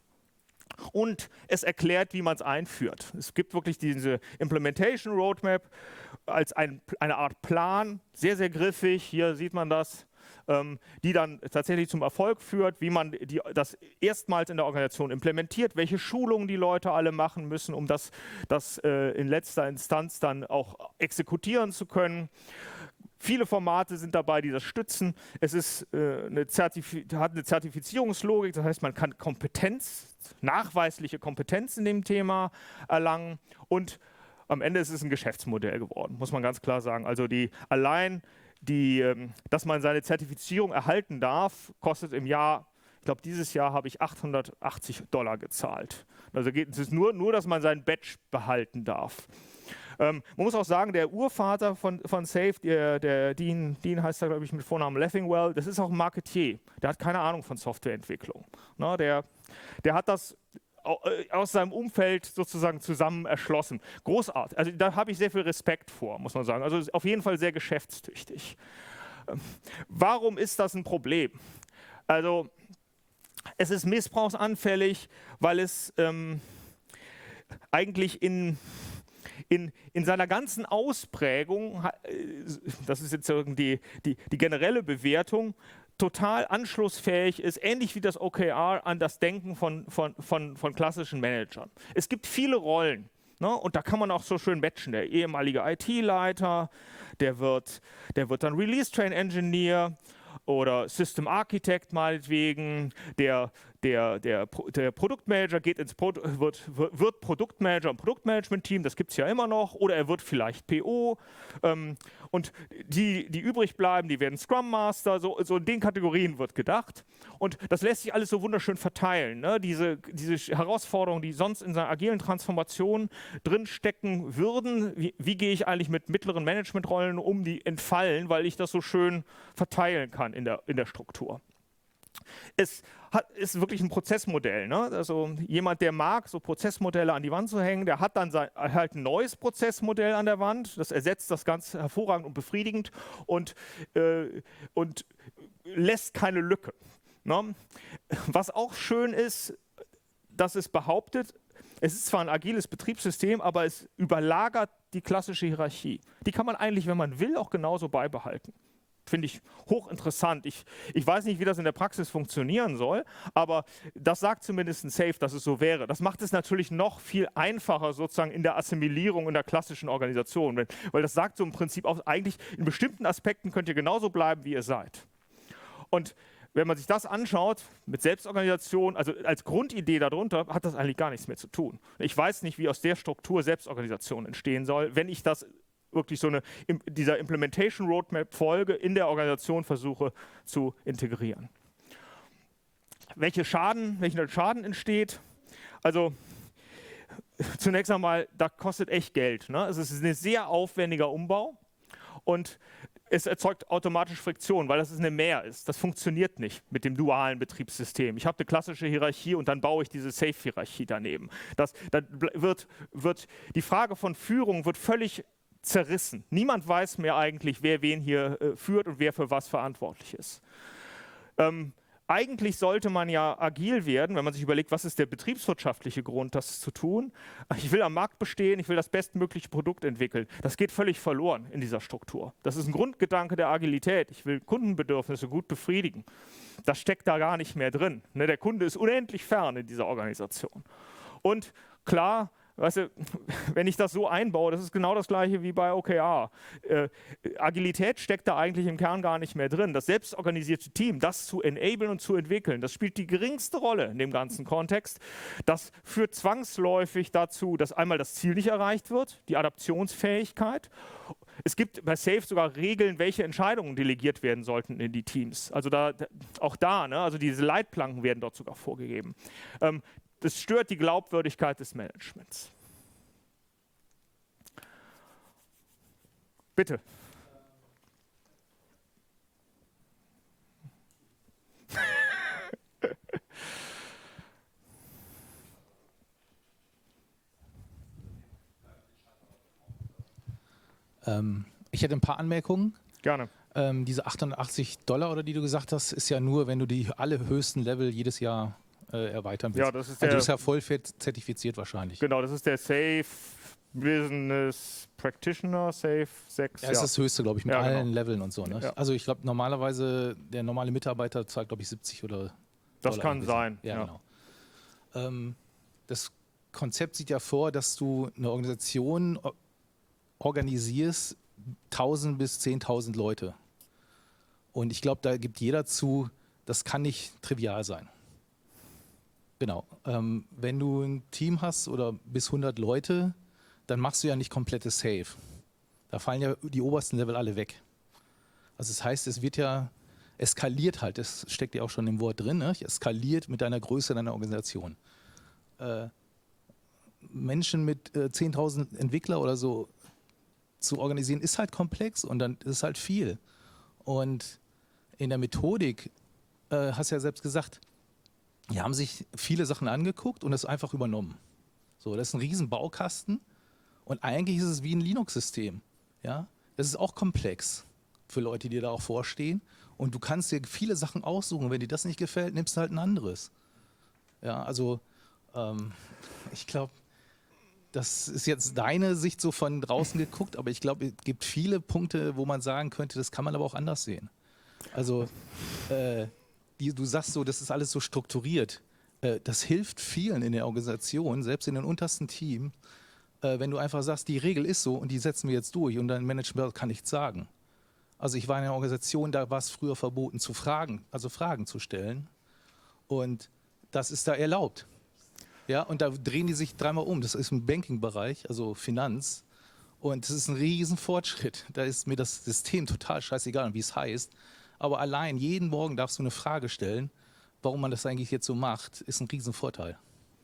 Und es erklärt, wie man es einführt. Es gibt wirklich diese Implementation Roadmap als ein, eine Art Plan, sehr, sehr griffig. Hier sieht man das. Die dann tatsächlich zum Erfolg führt, wie man die, das erstmals in der Organisation implementiert, welche Schulungen die Leute alle machen müssen, um das, das äh, in letzter Instanz dann auch exekutieren zu können. Viele Formate sind dabei, die das stützen. Es ist, äh, eine Zertif- hat eine Zertifizierungslogik, das heißt, man kann Kompetenz, nachweisliche Kompetenz in dem Thema erlangen, und am Ende ist es ein Geschäftsmodell geworden, muss man ganz klar sagen. Also die allein Die, dass man seine Zertifizierung erhalten darf, kostet im Jahr, ich glaube dieses Jahr habe ich achthundertachtzig Dollar gezahlt. Also geht es nur, nur, dass man seinen Badge behalten darf. Ähm, man muss auch sagen, der Urvater von, von Safe, der, der Dean, Dean heißt er, glaube ich, mit Vornamen Leffingwell, das ist auch ein Marketier. Der hat keine Ahnung von Softwareentwicklung. Na, der, der hat das aus seinem Umfeld sozusagen zusammen erschlossen. Großartig. Also da habe ich sehr viel Respekt vor, muss man sagen. Also ist auf jeden Fall sehr geschäftstüchtig. Ähm, warum ist das ein Problem? Also es ist missbrauchsanfällig, weil es ähm, eigentlich in, in, in seiner ganzen Ausprägung, das ist jetzt irgendwie die, die generelle Bewertung, total anschlussfähig ist, ähnlich wie das O K R, an das Denken von, von, von, von klassischen Managern. Es gibt viele Rollen, ne? Und da kann man auch so schön matchen. Der ehemalige I T-Leiter, der wird, der wird dann Release-Train-Engineer oder System Architect meinetwegen, der, der, der, der Produktmanager geht ins Pro, wird, wird Produktmanager im Produktmanagement-Team, das gibt es ja immer noch, oder er wird vielleicht P O ähm, und die, die übrig bleiben, die werden Scrum Master, so, so in den Kategorien wird gedacht und das lässt sich alles so wunderschön verteilen, ne? Diese, diese Herausforderungen, die sonst in seiner agilen Transformation drinstecken würden, wie, wie gehe ich eigentlich mit mittleren Managementrollen um, die entfallen, weil ich das so schön verteilen kann in der, in der Struktur. Es hat, ist wirklich ein Prozessmodell. Ne? Also jemand, der mag, so Prozessmodelle an die Wand zu hängen, der hat dann sein, halt ein neues Prozessmodell an der Wand. Das ersetzt das ganz hervorragend und befriedigend und, äh, und lässt keine Lücke. Ne? Was auch schön ist, dass es behauptet, es ist zwar ein agiles Betriebssystem, aber es überlagert die klassische Hierarchie. Die kann man eigentlich, wenn man will, auch genauso beibehalten. Finde ich hochinteressant. Ich, ich weiß nicht, wie das in der Praxis funktionieren soll, aber das sagt zumindest ein Safe, dass es so wäre. Das macht es natürlich noch viel einfacher sozusagen in der Assimilierung in der klassischen Organisation, weil, weil das sagt so im Prinzip auch, eigentlich in bestimmten Aspekten könnt ihr genauso bleiben, wie ihr seid. Und wenn man sich das anschaut, mit Selbstorganisation, also als Grundidee darunter, hat das eigentlich gar nichts mehr zu tun. Ich weiß nicht, wie aus der Struktur Selbstorganisation entstehen soll, wenn ich das wirklich so eine, dieser Implementation Roadmap Folge in der Organisation versuche zu integrieren. Welche Schaden, welcher Schaden entsteht? Also zunächst einmal, da kostet echt Geld. Ne? Es ist ein sehr aufwendiger Umbau und es erzeugt automatisch Friktion, weil das eine Mehr ist. Das funktioniert nicht mit dem dualen Betriebssystem. Ich habe eine klassische Hierarchie und dann baue ich diese Safe-Hierarchie daneben. Das, das wird, wird, die Frage von Führung wird völlig zerrissen. Niemand weiß mehr eigentlich, wer wen hier äh, führt und wer für was verantwortlich ist. Ähm, eigentlich sollte man ja agil werden, wenn man sich überlegt, was ist der betriebswirtschaftliche Grund, das zu tun. Ich will am Markt bestehen, ich will das bestmögliche Produkt entwickeln. Das geht völlig verloren in dieser Struktur. Das ist ein Grundgedanke der Agilität. Ich will Kundenbedürfnisse gut befriedigen. Das steckt da gar nicht mehr drin. Ne, der Kunde ist unendlich fern in dieser Organisation. Und klar, weißt du, wenn ich das so einbaue, das ist genau das Gleiche wie bei O K R. Äh, Agilität steckt da eigentlich im Kern gar nicht mehr drin. Das selbstorganisierte Team, das zu enablen und zu entwickeln, das spielt die geringste Rolle in dem ganzen Kontext. Das führt zwangsläufig dazu, dass einmal das Ziel nicht erreicht wird, die Adaptionsfähigkeit. Es gibt bei Safe sogar Regeln, welche Entscheidungen delegiert werden sollten in die Teams. Also da, auch da, ne, also diese Leitplanken werden dort sogar vorgegeben. Ähm, Das stört die Glaubwürdigkeit des Managements. Bitte. ähm, ich hätte ein paar Anmerkungen. Gerne. Ähm, diese achthundertachtzig Dollar, oder die du gesagt hast, ist ja nur, wenn du die alle höchsten Level jedes Jahr äh, erweitern willst. Ja, das ist also der, du bist ja voll zertifiziert wahrscheinlich. Genau, das ist der Safe Business Practitioner, Safe sechs. Ja, ist ja. das höchste, glaube ich, mit Ja, genau. allen Leveln und so. Ne? Ja. Also ich glaube, normalerweise, der normale Mitarbeiter zahlt, glaube ich, siebzig oder Das Dollar kann irgendwie. sein. Ja, Ja. genau. Ähm, das Konzept sieht ja vor, dass du eine Organisation o- organisierst, tausend bis zehntausend Leute. Und ich glaube, da gibt jeder zu, das kann nicht trivial sein. Genau. Ähm, wenn du ein Team hast oder bis hundert Leute, dann machst du ja nicht komplettes Safe. Da fallen ja die obersten Level alle weg. Also das heißt, es wird ja eskaliert halt, das steckt ja auch schon im Wort drin, ne? Eskaliert mit deiner Größe deiner Organisation. Äh, Menschen mit äh, zehntausend Entwickler oder so zu organisieren ist halt komplex und dann ist halt viel. Und in der Methodik, äh, hast du ja selbst gesagt, die haben sich viele Sachen angeguckt und das einfach übernommen. So, das ist ein riesen Baukasten und eigentlich ist es wie ein Linux-System. Ja? Das ist auch komplex für Leute, die da auch vorstehen. Und du kannst dir viele Sachen aussuchen. Wenn dir das nicht gefällt, nimmst du halt ein anderes. Ja, also ähm, ich glaube, das ist jetzt deine Sicht so von draußen geguckt, aber ich glaube, es gibt viele Punkte, wo man sagen könnte, das kann man aber auch anders sehen. Also äh, die, du sagst so, das ist alles so strukturiert. Äh, das hilft vielen in der Organisation, selbst in den untersten Teams, äh, wenn du einfach sagst, die Regel ist so und die setzen wir jetzt durch und dein Management kann nichts sagen. Also ich war in einer Organisation, da war es früher verboten zu fragen, also Fragen zu stellen und das ist da erlaubt. Ja, und da drehen die sich dreimal um. Das ist im Banking-Bereich, also Finanz. Und das ist ein riesen Fortschritt. Da ist mir das System total scheißegal, wie es heißt. Aber allein jeden Morgen darfst du eine Frage stellen, warum man das eigentlich jetzt so macht, ist ein riesen Vorteil.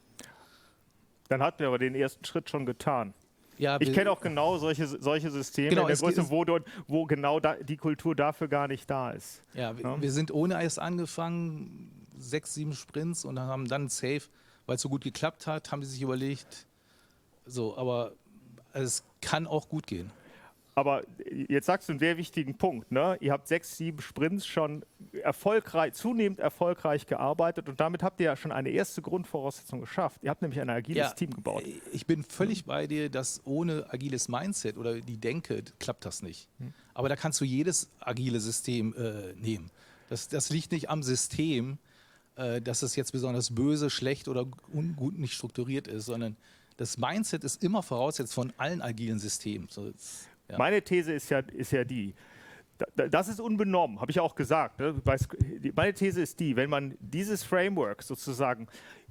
Dann hatten wir aber den ersten Schritt schon getan. Ja, ich kenne auch genau solche, solche Systeme genau, in der es, Größe, es, wo, dort, wo genau da, die Kultur dafür gar nicht da ist. Ja, wir, ja? wir sind ohne Eis angefangen, sechs, sieben Sprints und haben dann Safe, weil es so gut geklappt hat, haben die sich überlegt, so, aber es kann auch gut gehen. Aber jetzt sagst du einen sehr wichtigen Punkt, ne? Ihr habt sechs, sieben Sprints schon erfolgreich, zunehmend erfolgreich gearbeitet und damit habt ihr ja schon eine erste Grundvoraussetzung geschafft. Ihr habt nämlich ein agiles Ja, Team gebaut. Ich bin völlig bei dir, dass ohne agiles Mindset oder die Denke klappt das nicht. Aber da kannst du jedes agile System äh, nehmen. Das, das liegt nicht am System, äh, dass es jetzt besonders böse, schlecht oder ungut nicht strukturiert ist, sondern das Mindset ist immer vorausgesetzt von allen agilen Systemen. So, jetzt, ja. Meine These ist ja, ist ja die, das ist unbenommen, habe ich auch gesagt. Ne? Meine These ist die, wenn man dieses Framework sozusagen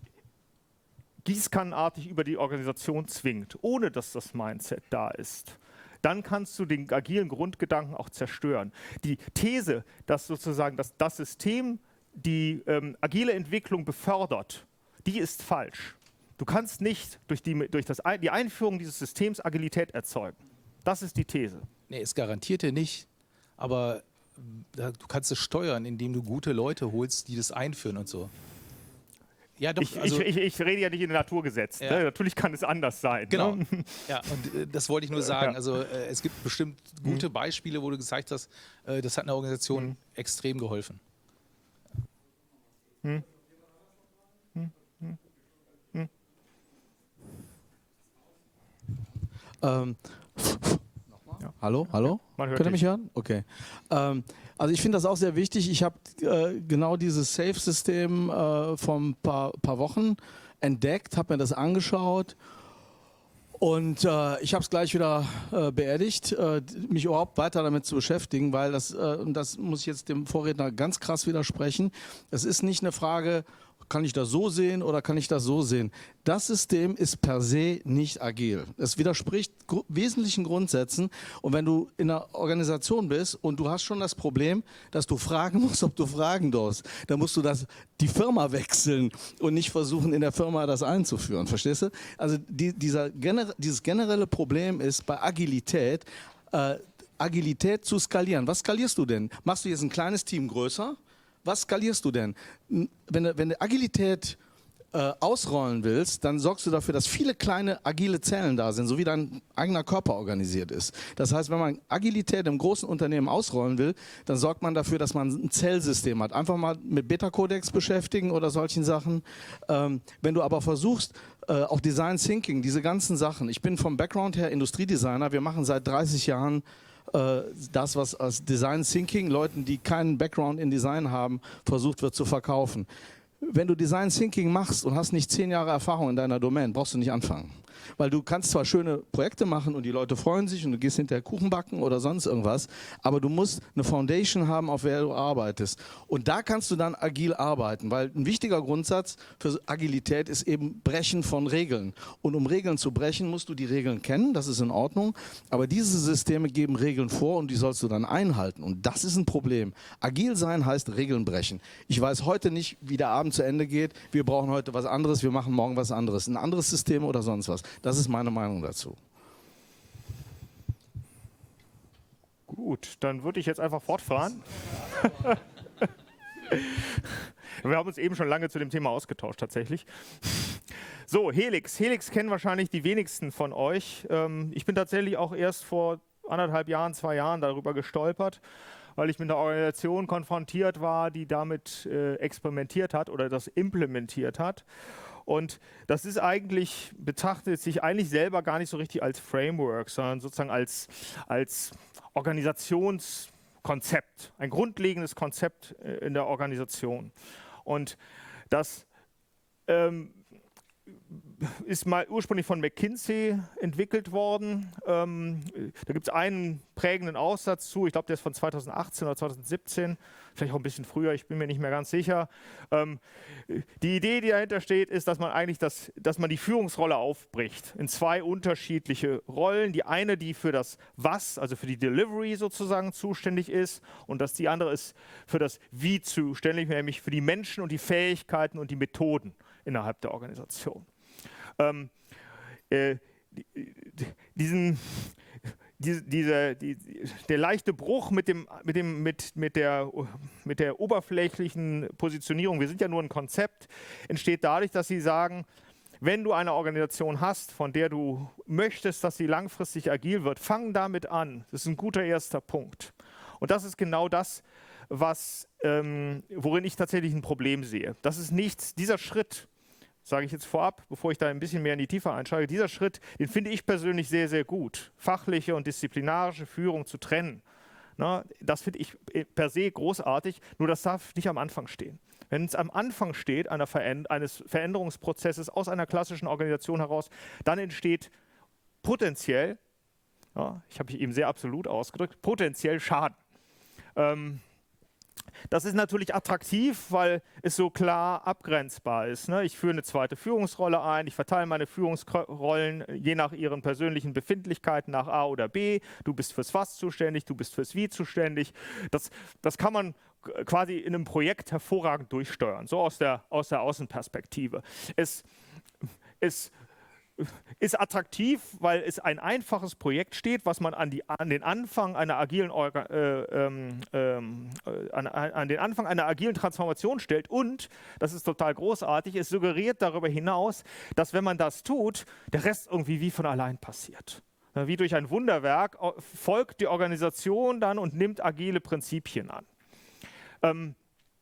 gießkannenartig über die Organisation zwingt, ohne dass das Mindset da ist, dann kannst du den agilen Grundgedanken auch zerstören. Die These, dass sozusagen das, das System die ähm, agile Entwicklung befördert, die ist falsch. Du kannst nicht durch, die, durch das, die Einführung dieses Systems Agilität erzeugen. Das ist die These. Nee, es garantiert dir nicht, aber du kannst es steuern, indem du gute Leute holst, die das einführen und so. Ja, doch, ich, also, ich, ich, ich rede ja nicht in den Naturgesetzen. Ja. Ne? Natürlich kann es anders sein. Genau. Ne? Ja, und äh, das wollte ich nur sagen. Ja. Also äh, es gibt bestimmt gute Beispiele, wo du gezeigt hast, äh, das hat einer Organisation Mhm. extrem geholfen. Hm. Hm. Hm. Hm. Ähm, Ja. Hallo, hallo? Man hört Könnt ihr mich dich. hören? Okay. Ähm, also ich finde das auch sehr wichtig. Ich habe äh, genau dieses Safe-System äh, vor ein paar, paar Wochen entdeckt, habe mir das angeschaut und äh, ich habe es gleich wieder äh, beerdigt, äh, mich überhaupt weiter damit zu beschäftigen, weil das, äh, und das muss ich jetzt dem Vorredner ganz krass widersprechen, es ist nicht eine Frage, kann ich das so sehen oder kann ich das so sehen? Das System ist per se nicht agil. Es widerspricht gru- wesentlichen Grundsätzen. Und wenn du in einer Organisation bist und du hast schon das Problem, dass du fragen musst, ob du fragen darfst, dann musst du das, die Firma wechseln und nicht versuchen, in der Firma das einzuführen. Verstehst du? Also die, dieser gener- dieses generelle Problem ist bei Agilität, äh, Agilität zu skalieren. Was skalierst du denn? Machst du jetzt ein kleines Team größer? Was skalierst du denn? Wenn du, wenn du Agilität äh, ausrollen willst, dann sorgst du dafür, dass viele kleine agile Zellen da sind, so wie dein eigener Körper organisiert ist. Das heißt, wenn man Agilität im großen Unternehmen ausrollen will, dann sorgt man dafür, dass man ein Zellsystem hat. Einfach mal mit Beta-Codex beschäftigen oder solchen Sachen. Ähm, wenn du aber versuchst, äh, auch Design Thinking, diese ganzen Sachen. Ich bin vom Background her Industriedesigner. Wir machen seit dreißig Jahren das, was als Design Thinking Leuten, die keinen Background in Design haben, versucht wird zu verkaufen. Wenn du Design Thinking machst und hast nicht zehn Jahre Erfahrung in deiner Domain, brauchst du nicht anfangen. Weil du kannst zwar schöne Projekte machen und die Leute freuen sich und du gehst hinterher Kuchen backen oder sonst irgendwas, aber du musst eine Foundation haben, auf der du arbeitest. Und da kannst du dann agil arbeiten, weil ein wichtiger Grundsatz für Agilität ist eben Brechen von Regeln. Und um Regeln zu brechen, musst du die Regeln kennen, das ist in Ordnung, aber diese Systeme geben Regeln vor und die sollst du dann einhalten. Und das ist ein Problem. Agil sein heißt Regeln brechen. Ich weiß heute nicht, wie der Abend zu Ende geht. Wir brauchen heute was anderes, wir machen morgen was anderes. Ein anderes System oder sonst was. Das ist meine Meinung dazu. Gut, dann würde ich jetzt einfach fortfahren. Wir haben uns eben schon lange zu dem Thema ausgetauscht, tatsächlich. So, Helix. Helix kennen wahrscheinlich die wenigsten von euch. Ähm, ich bin tatsächlich auch erst vor anderthalb Jahren, zwei Jahren darüber gestolpert, weil ich mit einer Organisation konfrontiert war, die damit äh, experimentiert hat oder das implementiert hat. Und das ist eigentlich, betrachtet sich eigentlich selber gar nicht so richtig als Framework, sondern sozusagen als, als Organisationskonzept, ein grundlegendes Konzept in der Organisation. Und das ähm, ist mal ursprünglich von McKinsey entwickelt worden. Ähm, da gibt es einen prägenden Aussatz zu, ich glaube, der ist von zweitausendachtzehn oder zweitausendsiebzehn, vielleicht auch ein bisschen früher, ich bin mir nicht mehr ganz sicher. Ähm, die Idee, die dahinter steht, ist, dass man eigentlich das, dass man die Führungsrolle aufbricht in zwei unterschiedliche Rollen. Die eine, die für das Was, also für die Delivery sozusagen zuständig ist, und dass die andere ist für das Wie zuständig, nämlich für die Menschen und die Fähigkeiten und die Methoden innerhalb der Organisation. Ähm, äh, diesen, die, diese, die, der leichte Bruch mit, dem, mit, dem, mit, mit, der, mit der oberflächlichen Positionierung, wir sind ja nur ein Konzept, entsteht dadurch, dass sie sagen, wenn du eine Organisation hast, von der du möchtest, dass sie langfristig agil wird, fang damit an. Das ist ein guter erster Punkt. Und das ist genau das, was, ähm, worin ich tatsächlich ein Problem sehe. Das ist nichts, dieser Schritt, sage ich jetzt vorab, bevor ich da ein bisschen mehr in die Tiefe einsteige, dieser Schritt, den finde ich persönlich sehr, sehr gut. Fachliche und disziplinarische Führung zu trennen, na, das finde ich per se großartig, nur das darf nicht am Anfang stehen. Wenn es am Anfang steht, einer Veränder- eines Veränderungsprozesses aus einer klassischen Organisation heraus, dann entsteht potenziell, ja, ich habe mich eben sehr absolut ausgedrückt, potenziell Schaden. Ähm, Das ist natürlich attraktiv, weil es so klar abgrenzbar ist. Ne? Ich führe eine zweite Führungsrolle ein, ich verteile meine Führungsrollen je nach ihren persönlichen Befindlichkeiten nach A oder B. Du bist fürs Was zuständig, du bist fürs Wie zuständig. Das, das kann man quasi in einem Projekt hervorragend durchsteuern, so aus der, aus der Außenperspektive. Es, es ist attraktiv, weil es ein einfaches Projekt steht, was man an, die, an den Anfang einer agilen Orga, äh, ähm, ähm, an, an den Anfang einer agilen Transformation stellt, und, das ist total großartig, es suggeriert darüber hinaus, dass wenn man das tut, der Rest irgendwie wie von allein passiert. Wie durch ein Wunderwerk folgt die Organisation dann und nimmt agile Prinzipien an. Ähm,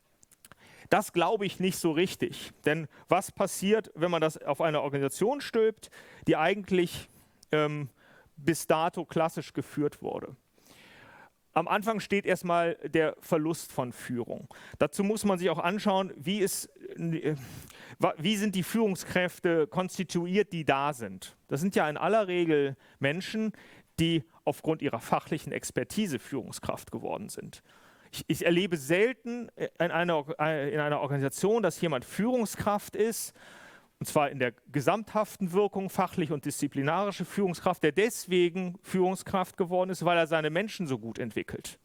Das glaube ich nicht so richtig, denn was passiert, wenn man das auf eine Organisation stülpt, die eigentlich ähm, bis dato klassisch geführt wurde? Am Anfang steht erstmal der Verlust von Führung. Dazu muss man sich auch anschauen, wie, ist, äh, wie sind die Führungskräfte konstituiert, die da sind. Das sind ja in aller Regel Menschen, die aufgrund ihrer fachlichen Expertise Führungskraft geworden sind. Ich, ich erlebe selten in einer, in einer Organisation, dass jemand Führungskraft ist, und zwar in der gesamthaften Wirkung, fachlich und disziplinarische Führungskraft, der deswegen Führungskraft geworden ist, weil er seine Menschen so gut entwickelt.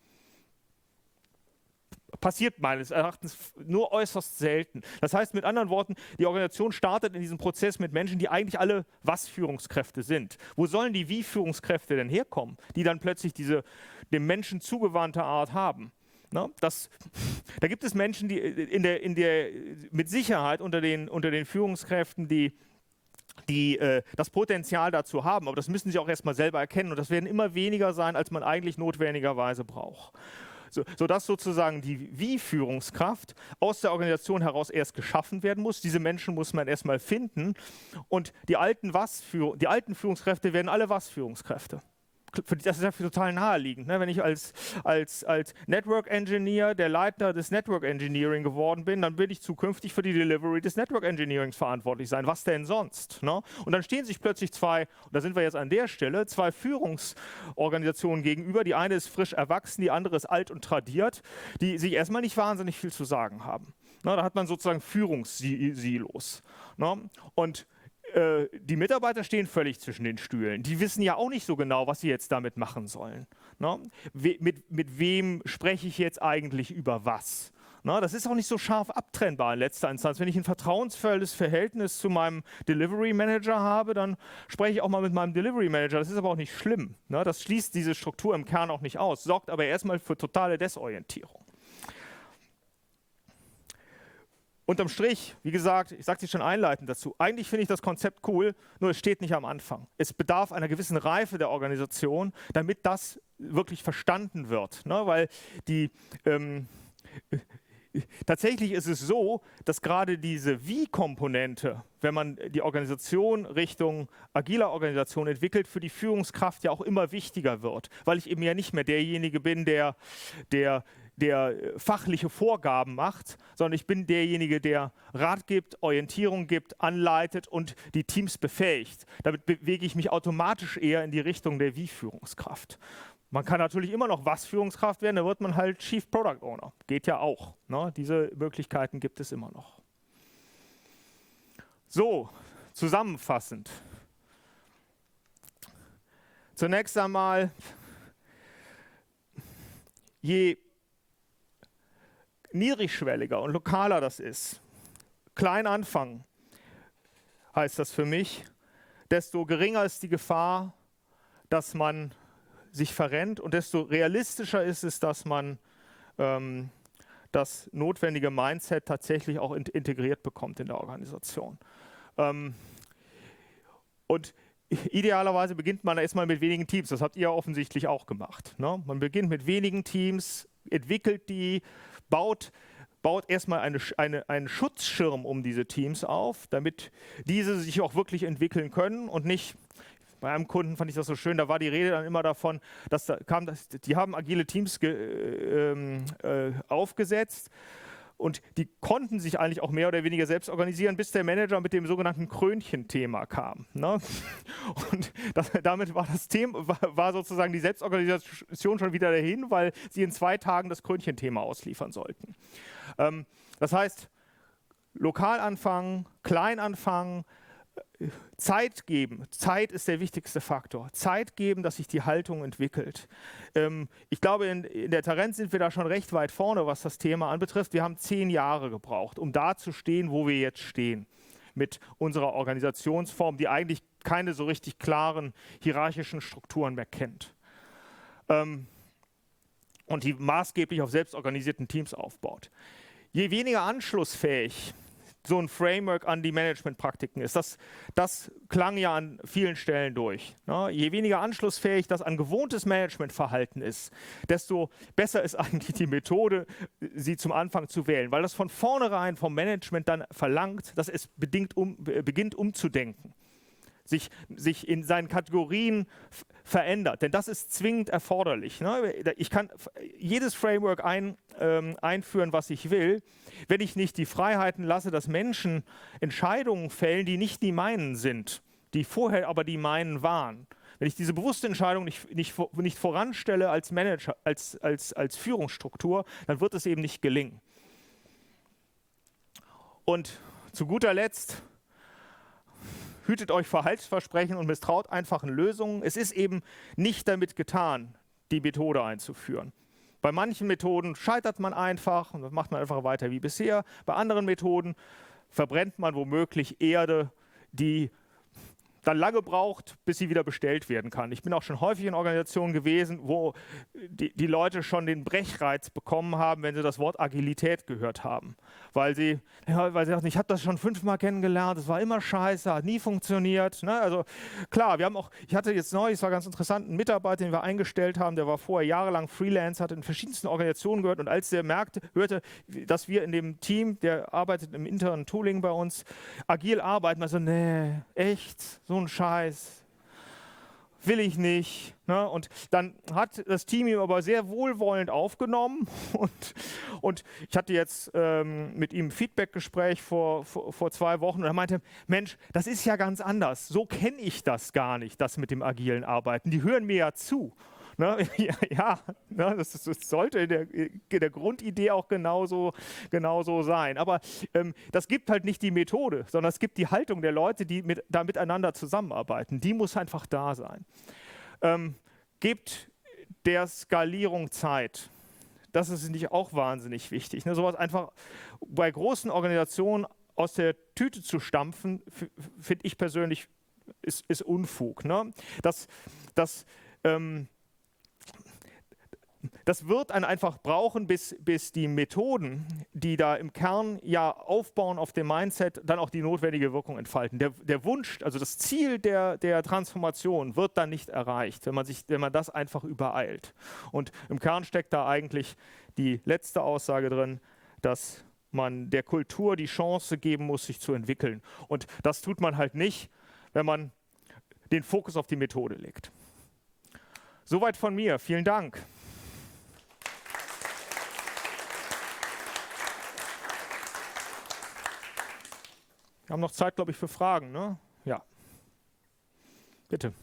Passiert meines Erachtens nur äußerst selten. Das heißt mit anderen Worten, die Organisation startet in diesem Prozess mit Menschen, die eigentlich alle Was-Führungskräfte sind. Wo sollen die Wie-Führungskräfte denn herkommen, die dann plötzlich diese dem Menschen zugewandte Art haben? No, das, da gibt es Menschen, die in der, in der, mit Sicherheit unter den, unter den Führungskräften, die, die äh, das Potenzial dazu haben, aber das müssen sie auch erstmal selber erkennen, und das werden immer weniger sein, als man eigentlich notwendigerweise braucht. So, sodass sozusagen die Wie-Führungskraft aus der Organisation heraus erst geschaffen werden muss. Diese Menschen muss man erstmal finden, und die alten, Was die alten Führungskräfte werden alle Was-Führungskräfte. Das ist ja total naheliegend. Ne? Wenn ich als, als, als Network Engineer der Leiter des Network Engineering geworden bin, dann will ich zukünftig für die Delivery des Network Engineerings verantwortlich sein. Was denn sonst? Ne? Und dann stehen sich plötzlich zwei, und da sind wir jetzt an der Stelle, zwei Führungsorganisationen gegenüber. Die eine ist frisch erwachsen, die andere ist alt und tradiert, die sich erstmal nicht wahnsinnig viel zu sagen haben. Ne? Da hat man sozusagen Führungssilos. Ne? Und die Mitarbeiter stehen völlig zwischen den Stühlen. Die wissen ja auch nicht so genau, was sie jetzt damit machen sollen. Ne? We mit, mit wem spreche ich jetzt eigentlich über was? Na, das ist auch nicht so scharf abtrennbar in letzter Instanz. Wenn ich ein vertrauensvolles Verhältnis zu meinem Delivery Manager habe, dann spreche ich auch mal mit meinem Delivery Manager. Das ist aber auch nicht schlimm. Na, das schließt diese Struktur im Kern auch nicht aus, sorgt aber erstmal für totale Desorientierung. Unterm Strich, wie gesagt, ich sagte es schon einleitend dazu, eigentlich finde ich das Konzept cool, nur es steht nicht am Anfang. Es bedarf einer gewissen Reife der Organisation, damit das wirklich verstanden wird. Ne? Weil die, ähm, tatsächlich ist es so, dass gerade diese Wie-Komponente, wenn man die Organisation Richtung agiler Organisation entwickelt, für die Führungskraft ja auch immer wichtiger wird, weil ich eben ja nicht mehr derjenige bin, der, der der fachliche Vorgaben macht, sondern ich bin derjenige, der Rat gibt, Orientierung gibt, anleitet und die Teams befähigt. Damit bewege ich mich automatisch eher in die Richtung der Wie-Führungskraft. Man kann natürlich immer noch Was-Führungskraft werden, da wird man halt Chief Product Owner. Geht ja auch. Ne? Diese Möglichkeiten gibt es immer noch. So, zusammenfassend. Zunächst einmal, je niedrigschwelliger und lokaler das ist, klein anfangen, heißt das für mich, desto geringer ist die Gefahr, dass man sich verrennt und desto realistischer ist es, dass man ähm, das notwendige Mindset tatsächlich auch in, integriert bekommt in der Organisation. Ähm, und idealerweise beginnt man erstmal mit wenigen Teams, das habt ihr offensichtlich auch gemacht. Ne? Man beginnt mit wenigen Teams, entwickelt die, baut, baut erstmal eine, eine, einen Schutzschirm um diese Teams auf, damit diese sich auch wirklich entwickeln können und nicht, bei einem Kunden fand ich das so schön, da war die Rede dann immer davon, dass da kam, dass, die haben agile Teams ge, äh, äh, aufgesetzt und die konnten sich eigentlich auch mehr oder weniger selbst organisieren, bis der Manager mit dem sogenannten Krönchen-Thema kam. Ne? Und das, damit war das Thema, war, war sozusagen die Selbstorganisation schon wieder dahin, weil sie in zwei Tagen das Krönchen-Thema ausliefern sollten. Ähm, das heißt, lokal anfangen, klein anfangen, Zeit geben. Zeit ist der wichtigste Faktor. Zeit geben, dass sich die Haltung entwickelt. Ähm, ich glaube, in, in der Tarenz sind wir da schon recht weit vorne, was das Thema anbetrifft. Wir haben zehn Jahre gebraucht, um da zu stehen, wo wir jetzt stehen. Mit unserer Organisationsform, die eigentlich keine so richtig klaren hierarchischen Strukturen mehr kennt. Ähm, und die maßgeblich auf selbstorganisierten Teams aufbaut. Je weniger anschlussfähig so ein Framework an die Managementpraktiken ist. Das, das klang ja an vielen Stellen durch. Ne? Je weniger anschlussfähig das an gewohntes Managementverhalten ist, desto besser ist eigentlich die Methode, sie zum Anfang zu wählen, weil das von vornherein vom Management dann verlangt, dass es bedingt um, beginnt umzudenken. Sich, sich in seinen Kategorien verändert. Denn das ist zwingend erforderlich. Ne? Ich kann jedes Framework ein, ähm, einführen, was ich will, wenn ich nicht die Freiheiten lasse, dass Menschen Entscheidungen fällen, die nicht die meinen sind, die vorher aber die meinen waren. Wenn ich diese bewusste Entscheidung nicht, nicht, nicht voranstelle als Manager, als, als, als Führungsstruktur, dann wird es eben nicht gelingen. Und zu guter Letzt, hütet euch vor Heilsversprechen und misstraut einfachen Lösungen. Es ist eben nicht damit getan, die Methode einzuführen. Bei manchen Methoden scheitert man einfach und das macht man einfach weiter wie bisher. Bei anderen Methoden verbrennt man womöglich Erde, die dann lange braucht, bis sie wieder bestellt werden kann. Ich bin auch schon häufig in Organisationen gewesen, wo die, die Leute schon den Brechreiz bekommen haben, wenn sie das Wort Agilität gehört haben. Weil sie, ja, weil sie dachten, ich habe das schon fünfmal kennengelernt, es war immer scheiße, hat nie funktioniert. Ne? Also klar, wir haben auch, ich hatte jetzt neu, es war ganz interessant, einen Mitarbeiter, den wir eingestellt haben, der war vorher jahrelang Freelance, hat in verschiedensten Organisationen gehört und als der merkte, hörte, dass wir in dem Team, der arbeitet im internen Tooling bei uns, agil arbeiten, also nee, echt, so ein Scheiß, will ich nicht. Ne? Und dann hat das Team ihm aber sehr wohlwollend aufgenommen und, und ich hatte jetzt ähm, mit ihm ein Feedbackgespräch vor, vor, vor zwei Wochen und er meinte, Mensch, das ist ja ganz anders, so kenne ich das gar nicht, das mit dem agilen Arbeiten, die hören mir ja zu. Ne? Ja, ja ne? das, das sollte in der, in der Grundidee auch genauso, genauso sein. Aber ähm, das gibt halt nicht die Methode, sondern es gibt die Haltung der Leute, die mit, da miteinander zusammenarbeiten. Die muss einfach da sein. Ähm, gebt der Skalierung Zeit. das ist nicht auch wahnsinnig wichtig. Ne? Sowas einfach bei großen Organisationen aus der Tüte zu stampfen, finde ich persönlich, ist, ist Unfug. Ne? Das, das, ähm, das wird einen einfach brauchen, bis, bis die Methoden, die da im Kern ja aufbauen auf dem Mindset, dann auch die notwendige Wirkung entfalten. Der, der Wunsch, also das Ziel der, der Transformation wird dann nicht erreicht, wenn man, sich, wenn man das einfach übereilt. Und im Kern steckt da eigentlich die letzte Aussage drin, dass man der Kultur die Chance geben muss, sich zu entwickeln. Und das tut man halt nicht, wenn man den Fokus auf die Methode legt. Soweit von mir. Vielen Dank. Wir haben noch Zeit, glaube ich, für Fragen, ne? Ja. Bitte.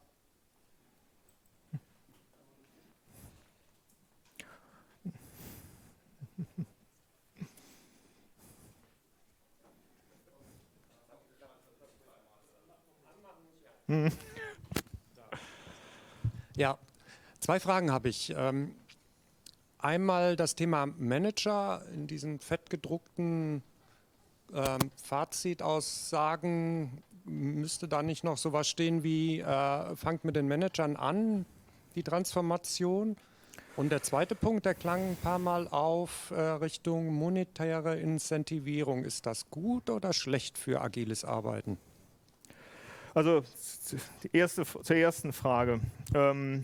Ja, zwei Fragen habe ich. Ähm, einmal das Thema Manager in diesen fettgedruckten ähm, Fazitaussagen. Müsste da nicht noch sowas stehen wie, äh, fangt mit den Managern an, die Transformation? Und der zweite Punkt, der klang ein paar Mal auf äh, Richtung monetäre Incentivierung. Ist das gut oder schlecht für agiles Arbeiten? Also die erste, zur ersten Frage. Ähm,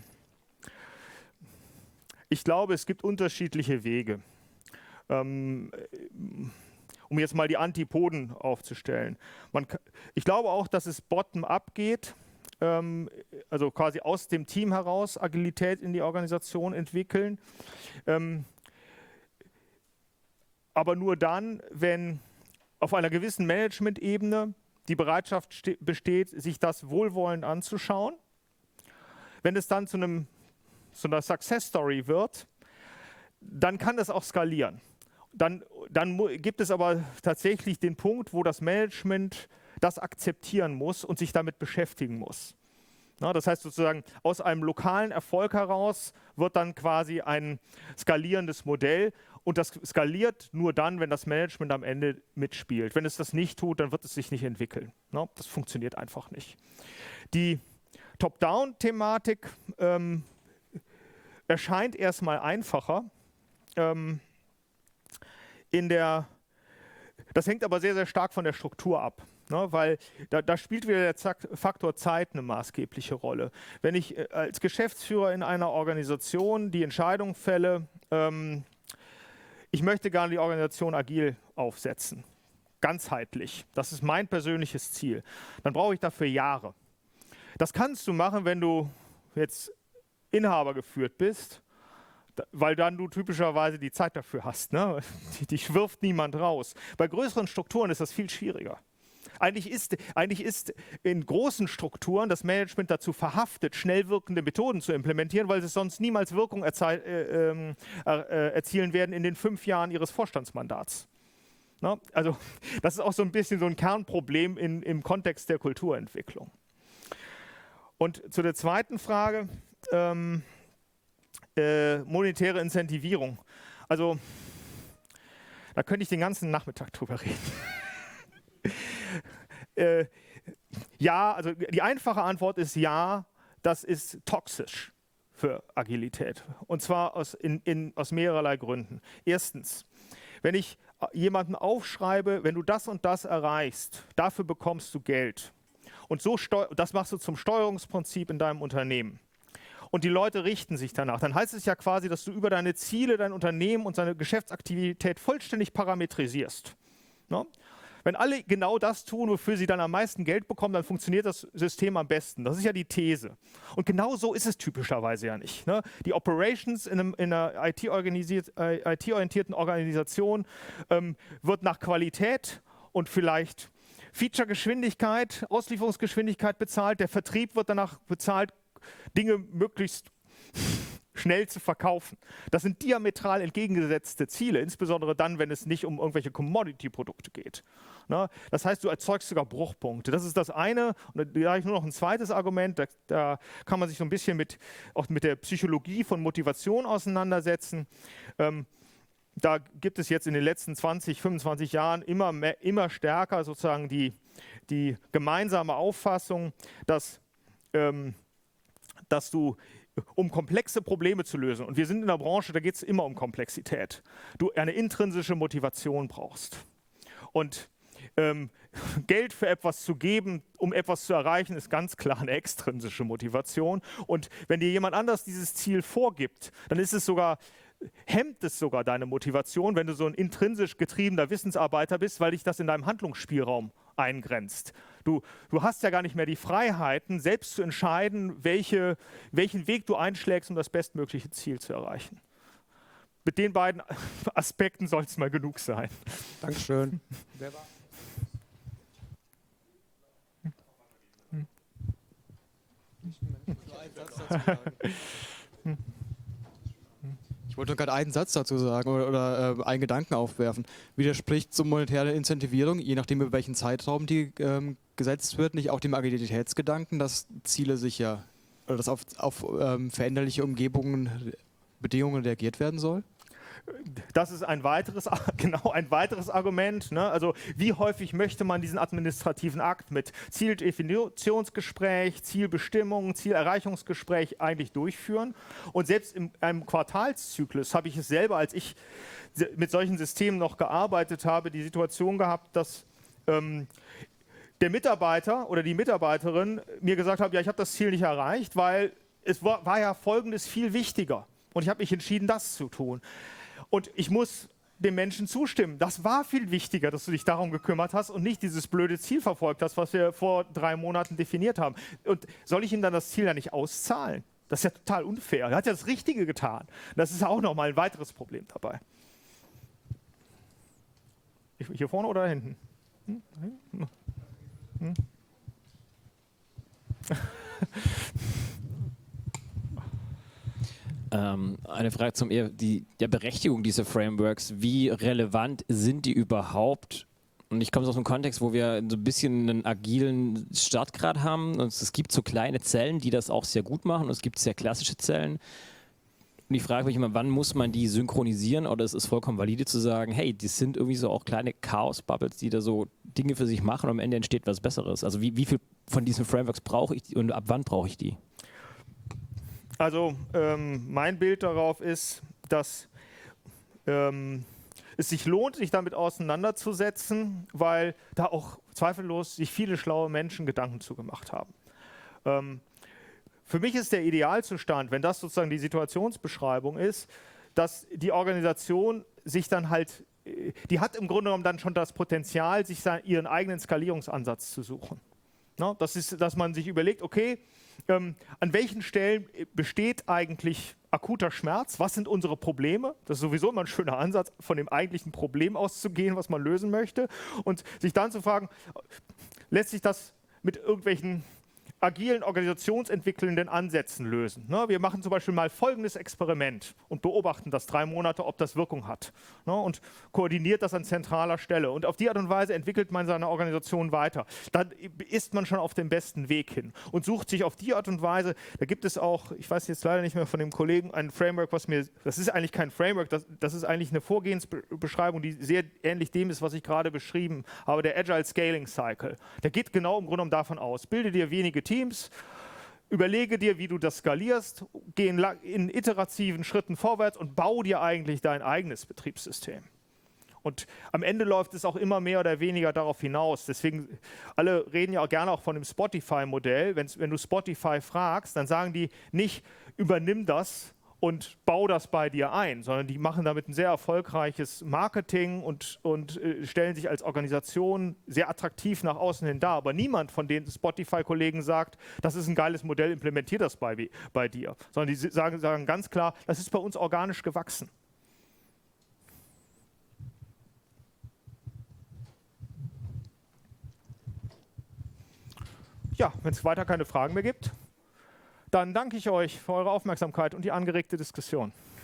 ich glaube, es gibt unterschiedliche Wege. Ähm, um jetzt mal die Antipoden aufzustellen. Man, ich glaube auch, dass es bottom-up geht, ähm, also quasi aus dem Team heraus Agilität in die Organisation entwickeln. Ähm, aber nur dann, wenn auf einer gewissen Management-Ebene die Bereitschaft besteht, sich das wohlwollend anzuschauen. Wenn es dann zu, einem, zu einer Success Story wird, dann kann das auch skalieren. Dann, dann gibt es aber tatsächlich den Punkt, wo das Management das akzeptieren muss und sich damit beschäftigen muss. Na, das heißt sozusagen, aus einem lokalen Erfolg heraus wird dann quasi ein skalierendes Modell. Und das skaliert nur dann, wenn das Management am Ende mitspielt. Wenn es das nicht tut, dann wird es sich nicht entwickeln. No, das funktioniert einfach nicht. Die Top-Down-Thematik ähm, erscheint erstmal einfacher. Ähm, in der, das hängt aber sehr, sehr stark von der Struktur ab. Ne, weil da, da spielt wieder der Faktor Zeit eine maßgebliche Rolle. Wenn ich äh, als Geschäftsführer in einer Organisation die Entscheidung fälle, ähm, ich möchte gerne die Organisation agil aufsetzen, ganzheitlich. Das ist mein persönliches Ziel. Dann brauche ich dafür Jahre. Das kannst du machen, wenn du jetzt Inhaber geführt bist, weil dann du typischerweise die Zeit dafür hast. Ne? Dich wirft niemand raus. Bei größeren Strukturen ist das viel schwieriger. Eigentlich ist, eigentlich ist in großen Strukturen das Management dazu verhaftet, schnell wirkende Methoden zu implementieren, weil sie sonst niemals Wirkung erzie- äh, äh, äh, erzielen werden in den fünf Jahren ihres Vorstandsmandats. Na? Also das ist auch so ein bisschen so ein Kernproblem in, im Kontext der Kulturentwicklung. Und zu der zweiten Frage, ähm, äh, monetäre Incentivierung. Also da könnte ich den ganzen Nachmittag drüber reden. Äh, ja, also die einfache Antwort ist ja, das ist toxisch für Agilität. Und zwar aus, in, in, aus mehrerlei Gründen. Erstens, wenn ich jemanden aufschreibe, wenn du das und das erreichst, dafür bekommst du Geld. Und so steu- das machst du zum Steuerungsprinzip in deinem Unternehmen. Und die Leute richten sich danach. Dann heißt es ja quasi, dass du über deine Ziele, dein Unternehmen und seine Geschäftsaktivität vollständig parametrisierst. No? Wenn alle genau das tun, wofür sie dann am meisten Geld bekommen, dann funktioniert das System am besten. Das ist ja die These. Und genau so ist es typischerweise ja nicht. Ne? Die Operations in, einem, in einer I T-orientierten Organisation ähm, wird nach Qualität und vielleicht Feature-Geschwindigkeit, Auslieferungsgeschwindigkeit bezahlt. Der Vertrieb wird danach bezahlt, Dinge möglichst schnell zu verkaufen. Das sind diametral entgegengesetzte Ziele, insbesondere dann, wenn es nicht um irgendwelche Commodity-Produkte geht. Na, das heißt, du erzeugst sogar Bruchpunkte. Das ist das eine. Und da habe ich nur noch ein zweites Argument. Da, da kann man sich so ein bisschen mit, auch mit der Psychologie von Motivation auseinandersetzen. Ähm, da gibt es jetzt in den letzten zwanzig, fünfundzwanzig Jahren immer, mehr, immer stärker sozusagen die, die gemeinsame Auffassung, dass, ähm, dass du, um komplexe Probleme zu lösen, und wir sind in der Branche, da geht es immer um Komplexität, du eine intrinsische Motivation brauchst. Und ähm, Geld für etwas zu geben, um etwas zu erreichen, ist ganz klar eine extrinsische Motivation. Und wenn dir jemand anders dieses Ziel vorgibt, dann ist es sogar, hemmt es sogar deine Motivation, wenn du so ein intrinsisch getriebener Wissensarbeiter bist, weil dich das in deinem Handlungsspielraum eingrenzt. Du, du hast ja gar nicht mehr die Freiheiten, selbst zu entscheiden, welche, welchen Weg du einschlägst, um das bestmögliche Ziel zu erreichen. Mit den beiden Aspekten soll es mal genug sein. Dankeschön. Wer war? Ich wollte nur gerade einen Satz dazu sagen oder, oder äh, einen Gedanken aufwerfen. Widerspricht zur monetären Incentivierung, je nachdem über welchen Zeitraum die ähm, gesetzt wird, nicht auch dem Agilitätsgedanken, dass Ziele sich ja, oder dass auf, auf ähm, veränderliche Umgebungen, Bedingungen reagiert werden soll? Das ist ein weiteres, genau ein weiteres Argument. Ne? Also wie häufig möchte man diesen administrativen Akt mit Zieldefinitionsgespräch, Zielbestimmung, Zielerreichungsgespräch eigentlich durchführen? Und selbst in einem Quartalszyklus habe ich es selber, als ich mit solchen Systemen noch gearbeitet habe, die Situation gehabt, dass ähm, der Mitarbeiter oder die Mitarbeiterin mir gesagt hat, ja, ich habe das Ziel nicht erreicht, weil es war, war ja Folgendes viel wichtiger. Und ich habe mich entschieden, das zu tun. Und ich muss dem Menschen zustimmen. Das war viel wichtiger, dass du dich darum gekümmert hast und nicht dieses blöde Ziel verfolgt hast, was wir vor drei Monaten definiert haben. Und soll ich ihm dann das Ziel ja nicht auszahlen? Das ist ja total unfair. Er hat ja das Richtige getan. Das ist auch nochmal ein weiteres Problem dabei. Hier vorne oder hinten? Hm? Hm? Hm? Ähm, eine Frage zum eher die, der Berechtigung dieser Frameworks. Wie relevant sind die überhaupt? Und ich komme aus einem Kontext, wo wir so ein bisschen einen agilen Startgrad haben. Und es gibt so kleine Zellen, die das auch sehr gut machen. Und es gibt sehr klassische Zellen. Und ich frage mich immer, wann muss man die synchronisieren? Oder es ist vollkommen valide zu sagen, hey, die sind irgendwie so auch kleine Chaos-Bubbles, die da so Dinge für sich machen und am Ende entsteht was Besseres. Also wie, wie viel von diesen Frameworks brauche ich und ab wann brauche ich die? Also ähm, mein Bild darauf ist, dass ähm, es sich lohnt, sich damit auseinanderzusetzen, weil da auch zweifellos sich viele schlaue Menschen Gedanken zugemacht haben. Ähm, für mich ist der Idealzustand, wenn das sozusagen die Situationsbeschreibung ist, dass die Organisation sich dann halt, die hat im Grunde genommen dann schon das Potenzial, sich ihren eigenen Skalierungsansatz zu suchen. No, das ist, dass man sich überlegt, okay, ähm, an welchen Stellen besteht eigentlich akuter Schmerz? Was sind unsere Probleme? Das ist sowieso immer ein schöner Ansatz, von dem eigentlichen Problem auszugehen, was man lösen möchte. Und sich dann zu fragen, lässt sich das mit irgendwelchen agilen, organisationsentwickelnden Ansätzen lösen. Ne? Wir machen zum Beispiel mal folgendes Experiment und beobachten das drei Monate, ob das Wirkung hat. Ne? Und koordiniert das an zentraler Stelle. Und auf die Art und Weise entwickelt man seine Organisation weiter. Dann ist man schon auf dem besten Weg hin und sucht sich auf die Art und Weise, da gibt es auch, ich weiß jetzt leider nicht mehr von dem Kollegen, ein Framework, was mir, das ist eigentlich kein Framework, das, das ist eigentlich eine Vorgehensbeschreibung, die sehr ähnlich dem ist, was ich gerade beschrieben habe, der Agile Scaling Cycle. Der geht genau im Grunde genommen davon aus, bilde dir wenige Teams, überlege dir, wie du das skalierst, geh in, in iterativen Schritten vorwärts und bau dir eigentlich dein eigenes Betriebssystem. Und am Ende läuft es auch immer mehr oder weniger darauf hinaus. Deswegen, alle reden ja auch gerne auch von dem Spotify-Modell. Wenn du Spotify fragst, dann sagen die nicht, übernimm das und bau das bei dir ein, sondern die machen damit ein sehr erfolgreiches Marketing und, und äh, stellen sich als Organisation sehr attraktiv nach außen hin dar. Aber niemand von den Spotify-Kollegen sagt, das ist ein geiles Modell, implementier das bei, bei dir. Sondern die sagen, sagen ganz klar, das ist bei uns organisch gewachsen. Ja, wenn es weiter keine Fragen mehr gibt, Dann danke ich euch für eure Aufmerksamkeit und die angeregte Diskussion.